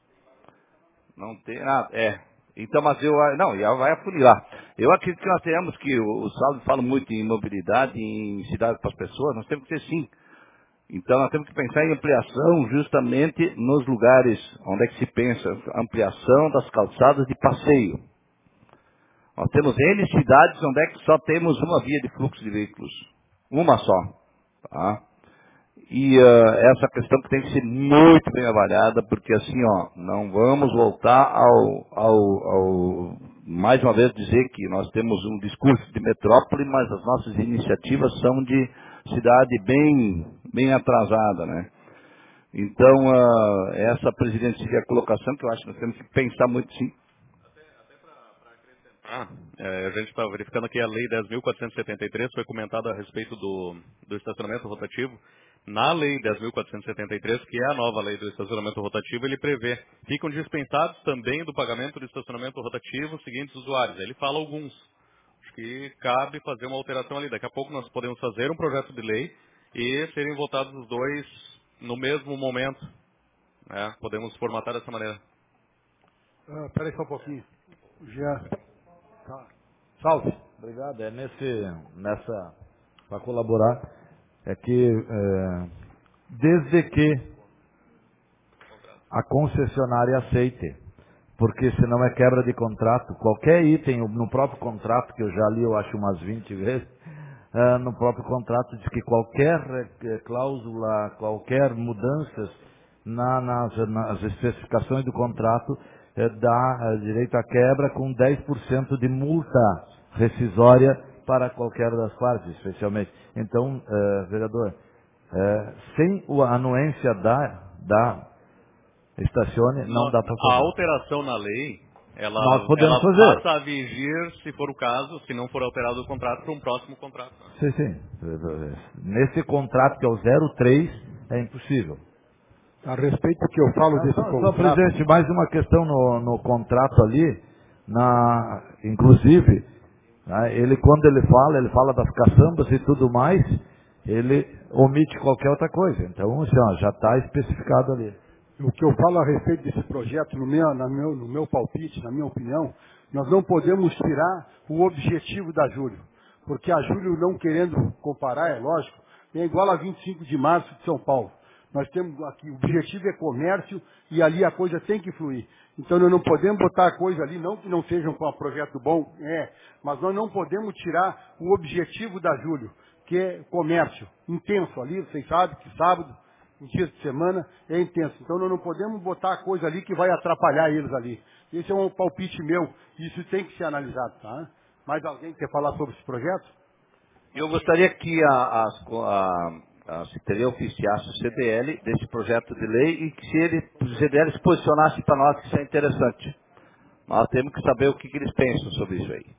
Não tem nada. Então, mas já vai afunilar. Eu acredito que nós tenhamos que, o Salve fala muito em mobilidade, em cidade para as pessoas, nós temos que ter sim. Então, nós temos que pensar em ampliação justamente nos lugares onde é que se pensa, ampliação das calçadas de passeio. Nós temos N cidades onde é que só temos uma via de fluxo de veículos. Uma só. Tá? E essa questão que tem que ser muito bem avaliada, porque assim, não vamos voltar ao mais uma vez dizer que nós temos um discurso de metrópole, mas as nossas iniciativas são de cidade bem atrasada, né? Então, essa, presidente, seria a colocação que eu acho que nós temos que pensar muito, sim. A gente está verificando aqui a Lei 10.473, foi comentado a respeito do estacionamento rotativo. Na Lei 10.473, que é a nova lei do estacionamento rotativo, ele prevê, ficam dispensados também do pagamento do estacionamento rotativo os seguintes usuários. Ele fala alguns. Acho que cabe fazer uma alteração ali. Daqui a pouco nós podemos fazer um projeto de lei e serem votados os dois no mesmo momento. Né? Podemos formatar dessa maneira. Espera aí só um pouquinho. O Jean. Tá. Salve. Obrigado. Para colaborar, é que desde que a concessionária aceite, porque senão é quebra de contrato. Qualquer item no próprio contrato, que eu já li, eu acho umas 20 vezes, no próprio contrato diz que qualquer cláusula, qualquer mudanças nas especificações do contrato dá direito à quebra com 10% de multa rescisória para qualquer das partes, especialmente. Então, vereador, sem a anuência da estacione, não dá para fazer. A alteração na lei, Nós podemos ela fazer. passa a vigir, se for o caso, se não for alterado o contrato, para um próximo contrato. Sim. Nesse contrato, que é o 03, é impossível. A respeito do que eu falo desse contrato... Só, presidente, mais uma questão no contrato ali, inclusive, né, quando ele fala das caçambas e tudo mais, ele omite qualquer outra coisa. Então, assim, já está especificado ali. O que eu falo a respeito desse projeto, no meu palpite, na minha opinião, nós não podemos tirar o objetivo da Júlio. Porque a Júlio, não querendo comparar, é lógico, é igual a 25 de março de São Paulo. Nós temos aqui, o objetivo é comércio e ali a coisa tem que fluir. Então nós não podemos botar a coisa ali, não que não seja um projeto bom, mas nós não podemos tirar o objetivo da Júlio, que é comércio intenso ali, vocês sabem que sábado, em dias de semana, é intenso. Então nós não podemos botar a coisa ali que vai atrapalhar eles ali. Esse é um palpite meu, isso tem que ser analisado, tá? Mais alguém quer falar sobre esse projeto? Eu gostaria que a Secretaria oficiasse o CDL desse projeto de lei e que o CDL se posicionasse para nós, que isso é interessante. Nós temos que saber o que eles pensam sobre isso aí.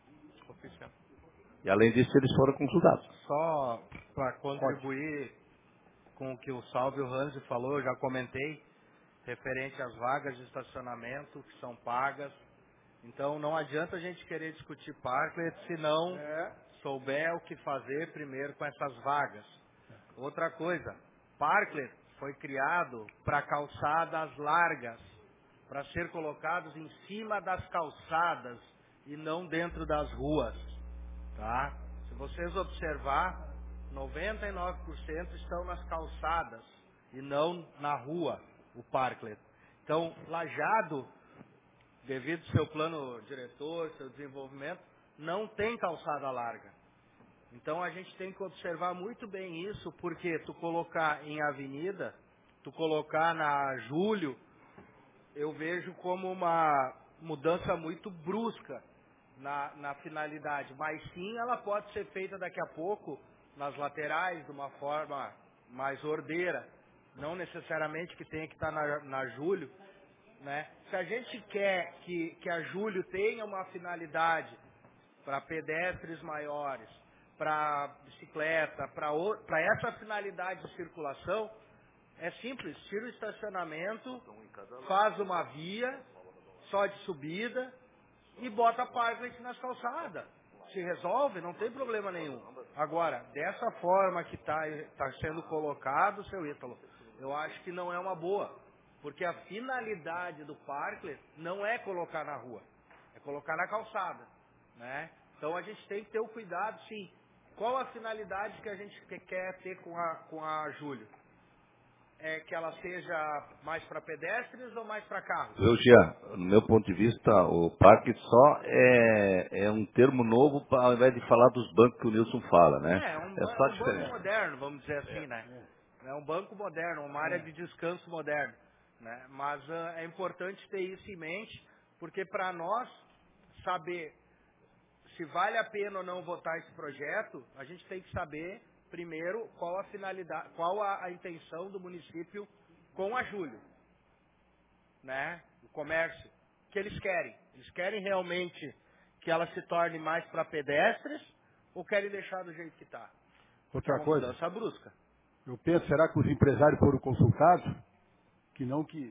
E além disso, eles foram consultados. Só para contribuir com o que o Salve e o Ranzi falou, eu já comentei, referente às vagas de estacionamento que são pagas. Então não adianta a gente querer discutir parklet se não souber o que fazer primeiro com essas vagas. Outra coisa, parklet foi criado para calçadas largas, para ser colocados em cima das calçadas e não dentro das ruas. Tá? Se vocês observar, 99% estão nas calçadas e não na rua, o parklet. Então, Lajeado, devido ao seu plano diretor, seu desenvolvimento, não tem calçada larga. Então, a gente tem que observar muito bem isso, porque tu colocar em avenida, tu colocar na Júlio, eu vejo como uma mudança muito brusca na finalidade. Mas sim, ela pode ser feita daqui a pouco nas laterais, de uma forma mais ordeira. Não necessariamente que tenha que estar na Júlio. Né? Se a gente quer que a Júlio tenha uma finalidade para pedestres maiores, para bicicleta, para essa finalidade de circulação, é simples, tira o estacionamento, faz uma via só de subida e bota parklet nas calçadas. Se resolve, não tem problema nenhum. Agora, dessa forma que está sendo colocado, seu Ítalo, eu acho que não é uma boa. Porque a finalidade do parklet não é colocar na rua, é colocar na calçada. Né? Então a gente tem que ter o cuidado, sim. Qual a finalidade que a gente quer ter com a Júlio? É que ela seja mais para pedestres ou mais para carros? Jean, no meu ponto de vista, o parque só é um termo novo ao invés de falar dos bancos que o Nilson fala, né? É só a um diferença. banco moderno, vamos dizer assim, né? É um banco moderno, uma área de descanso moderno. Né? Mas é importante ter isso em mente, porque para nós saber se vale a pena ou não votar esse projeto, a gente tem que saber, primeiro, qual a finalidade, qual a intenção do município com a Júlio, né? O comércio. O que eles querem? Eles querem realmente que ela se torne mais para pedestres ou querem deixar do jeito que está? Outra coisa, mudança brusca. Eu penso, será que os empresários foram consultados? Que não que...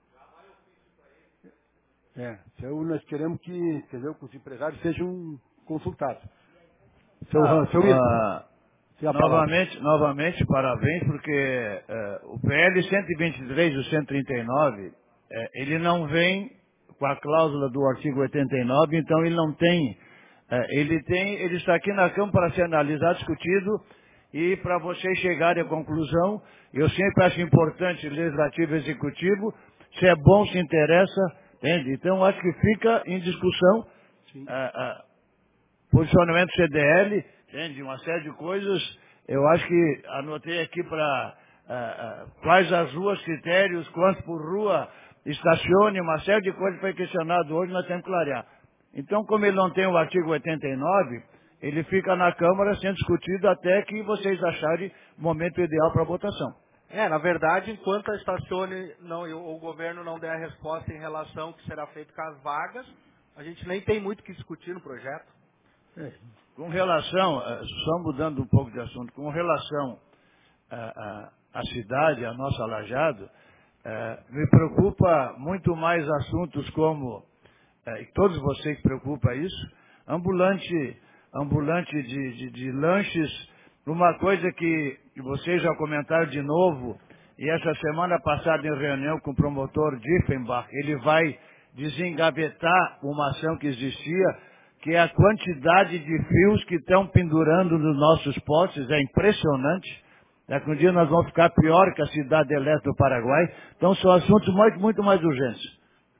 nós queremos que, entendeu, que os empresários sejam consultados. Seu Novamente, parabéns, porque o PL 123 e o 139, ele não vem com a cláusula do artigo 89, então ele não tem, ele está aqui na Câmara para ser analisado, discutido, e para vocês chegarem à conclusão, eu sempre acho importante, legislativo e executivo, se é bom, se interessa, entende? Então acho que fica em discussão posicionamento CDL, entende? Uma série de coisas. Eu acho que anotei aqui para quais as ruas, critérios, quanto por rua, estacione, uma série de coisas foi questionado hoje, nós temos que clarear. Então, como ele não tem o artigo 89, ele fica na Câmara sendo discutido até que vocês acharem o momento ideal para a votação. Na verdade, enquanto a estacione o governo não der a resposta em relação ao que será feito com as vagas, a gente nem tem muito o que discutir no projeto. Com relação, só mudando um pouco de assunto, com relação à cidade, a nossa Lajeado, me preocupa muito mais assuntos como, e todos vocês preocupam isso, ambulante de lanches, uma coisa que vocês já comentaram de novo, e essa semana passada em reunião com o promotor Diefenbach, ele vai desengavetar uma ação que existia, que é a quantidade de fios que estão pendurando nos nossos postes, é impressionante. Daqui um dia nós vamos ficar pior que a cidade elétrica do Paraguai. Então são assuntos muito mais urgentes.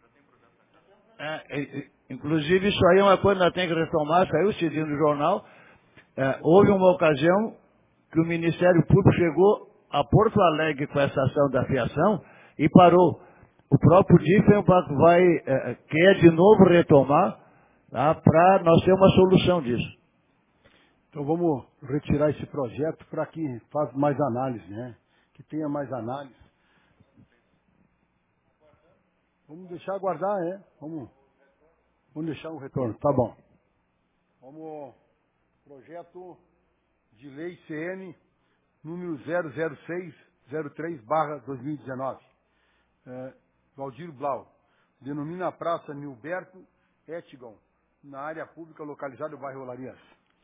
Inclusive isso aí é uma coisa que nós temos que retomar, saiu o cedinho no jornal. Houve uma ocasião que o Ministério Público chegou a Porto Alegre com essa ação da fiação e parou. O próprio Diefenbach quer de novo retomar, para nós ter uma solução disso. Então vamos retirar esse projeto para que faça mais análise, né? Que tenha mais análise. Vamos deixar aguardar, Vamos deixar um retorno, tá bom. Vamos, projeto de lei CN número 00603/2019. Valdir Blau. Denomina a Praça Nilberto Ettigon, na área pública localizada no bairro Olarias.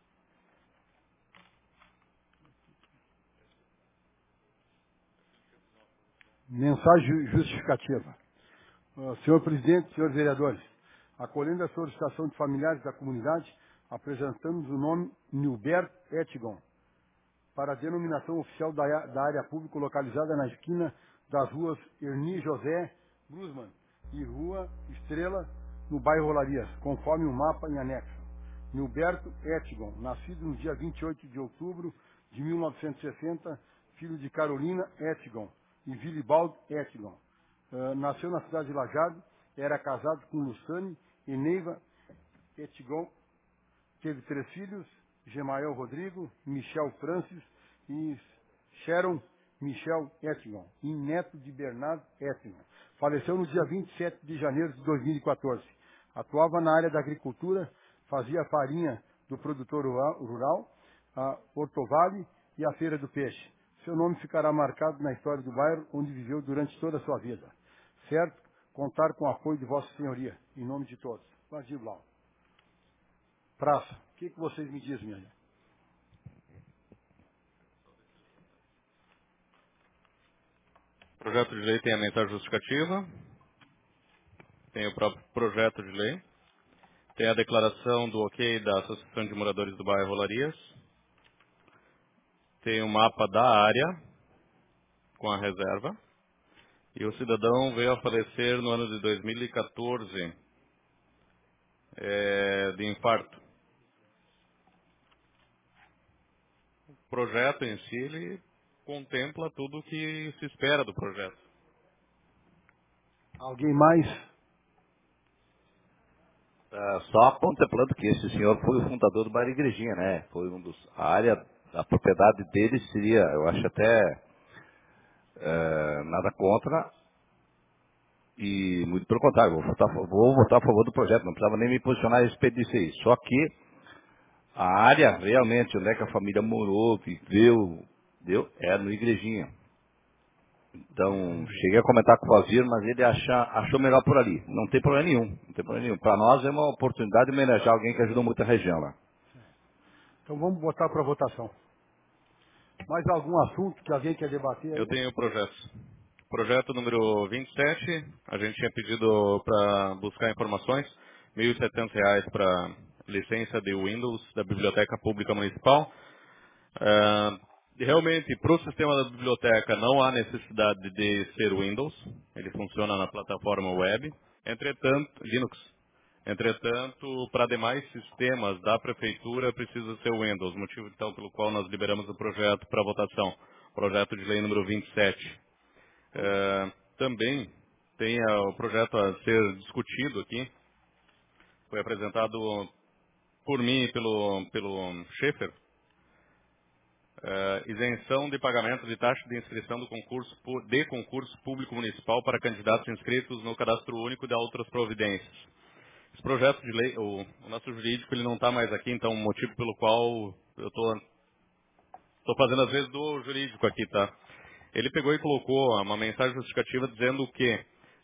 Mensagem justificativa. Senhor presidente, senhores vereadores, acolhendo a solicitação de familiares da comunidade, apresentamos o nome Nilberto Ettigon para a denominação oficial da área pública localizada na esquina das ruas Erni José Grusman e Rua Estrela, no bairro Olarias, conforme o mapa em anexo. Nilberto Ettigon, nascido no dia 28 de outubro de 1960, filho de Carolina Ettigon e Vilibaldo Ettigon. Nasceu na cidade de Lajeado, era casado com Luciane e Neiva Ettigon, teve 3 filhos, Gemael Rodrigo, Michel Francis e Sharon Michel Ettigon, e neto de Bernardo Ettigon. Faleceu no dia 27 de janeiro de 2014. Atuava na área da agricultura, fazia a farinha do produtor rural, a Hortovale e a Feira do Peixe. Seu nome ficará marcado na história do bairro, onde viveu durante toda a sua vida. Certo? Contar com o apoio de Vossa Senhoria, em nome de todos. Valdir Blau. Praça, o que vocês me dizem, minha gente? O projeto de lei tem a mensagem justificativa, tem o próprio projeto de lei, tem a declaração do ok da Associação de Moradores do Bairro Olarias, tem o mapa da área com a reserva, e o cidadão veio a falecer no ano de 2014 de infarto. O projeto em si, ele contempla tudo o que se espera do projeto. Alguém mais? Só contemplando que esse senhor foi o fundador do Bairro Igrejinha, né? Foi a propriedade dele seria, eu acho até nada contra, e muito pelo contrário, vou votar a favor do projeto, não precisava nem me posicionar a respeito disso aí. Só que a área realmente onde é que a família morou, viveu, é no Igrejinha. Então, cheguei a comentar com o Vazir, mas ele achou melhor por ali. Não tem problema nenhum. Não tem problema nenhum. Para nós é uma oportunidade de homenagear alguém que ajudou muito a região lá. Então vamos botar para votação. Mais algum assunto que alguém quer debater aí? Eu tenho projetos. Projeto número 27, a gente tinha pedido para buscar informações, R$ 1.700 para licença de Windows da Biblioteca Pública Municipal. Realmente, para o sistema da biblioteca não há necessidade de ser Windows, ele funciona na plataforma web, entretanto, Linux. Entretanto, para demais sistemas da prefeitura precisa ser Windows, motivo então pelo qual nós liberamos o projeto para votação, projeto de lei número 27. Também tem o projeto a ser discutido aqui, foi apresentado por mim e pelo Schaefer, isenção de pagamento de taxa de inscrição do concurso público municipal para candidatos inscritos no cadastro único e de outras providências. Esse projeto de lei, o nosso jurídico ele não está mais aqui, então o motivo pelo qual eu estou fazendo às vezes do jurídico aqui, tá? Ele pegou e colocou uma mensagem justificativa dizendo que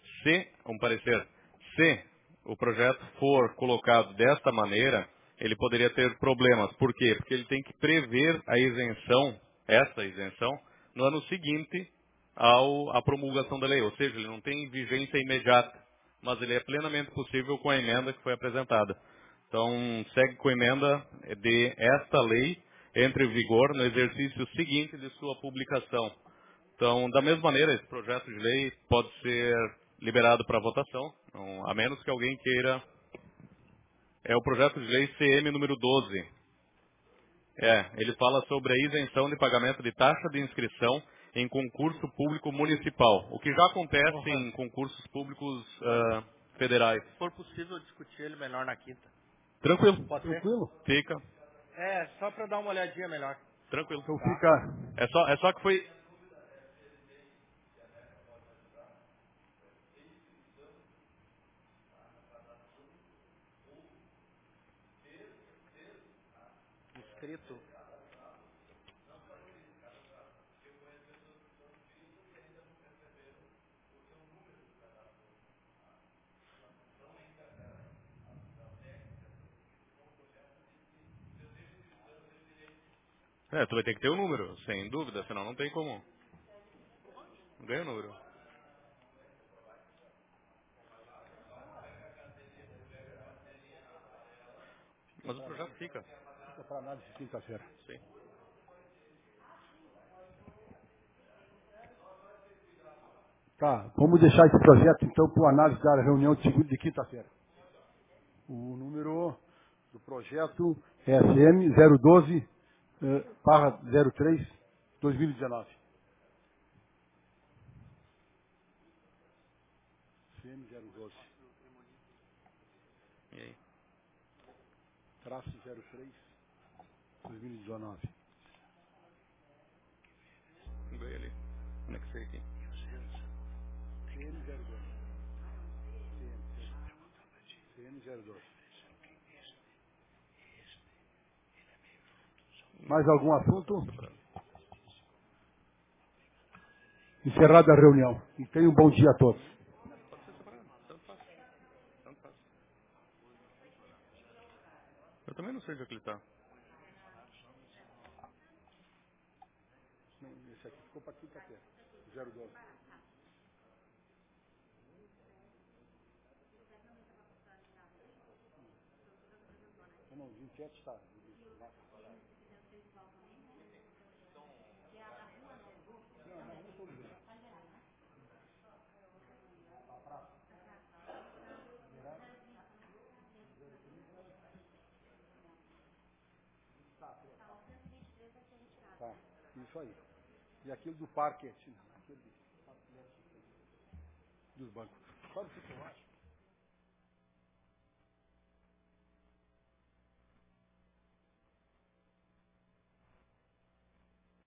se o projeto for colocado desta maneira, ele poderia ter problemas. Por quê? Porque ele tem que prever essa isenção, no ano seguinte à promulgação da lei. Ou seja, ele não tem vigência imediata, mas ele é plenamente possível com a emenda que foi apresentada. Então, segue com a emenda de esta lei, entre em vigor no exercício seguinte de sua publicação. Então, da mesma maneira, esse projeto de lei pode ser liberado para votação, a menos que alguém queira. É o projeto de lei CM número 12. Ele fala sobre a isenção de pagamento de taxa de inscrição em concurso público municipal, o que já acontece em concursos públicos federais. Se for possível discutir ele melhor na quinta. Tranquilo. Pode ser? Tranquilo? Fica. Só para dar uma olhadinha melhor. Tranquilo. Então fica... É só que foi... Inscrito. Tu vai ter que ter o número, sem dúvida, senão não tem como. Não ganha o número. Mas o projeto fica. Fica para análise quinta-feira. Sim. Tá, vamos deixar esse projeto então para análise da reunião de quinta-feira. O número do projeto é SM 012/03/2019. CM 012. E aí? Traço 03/2019. Ganhei ali. Anexei aqui. CM 02. CM 02. Mais algum assunto? Encerrada a reunião. E tenham um bom dia a todos. Pode ser separado. Tanto faz. Tanto faz. Eu também não sei onde é que ele está. Esse aqui ficou para quinta-feira. 012. Não, 27 está. Tá, isso aí. E aquilo do parque, aquele dos bancos. Sabe o que eu acho?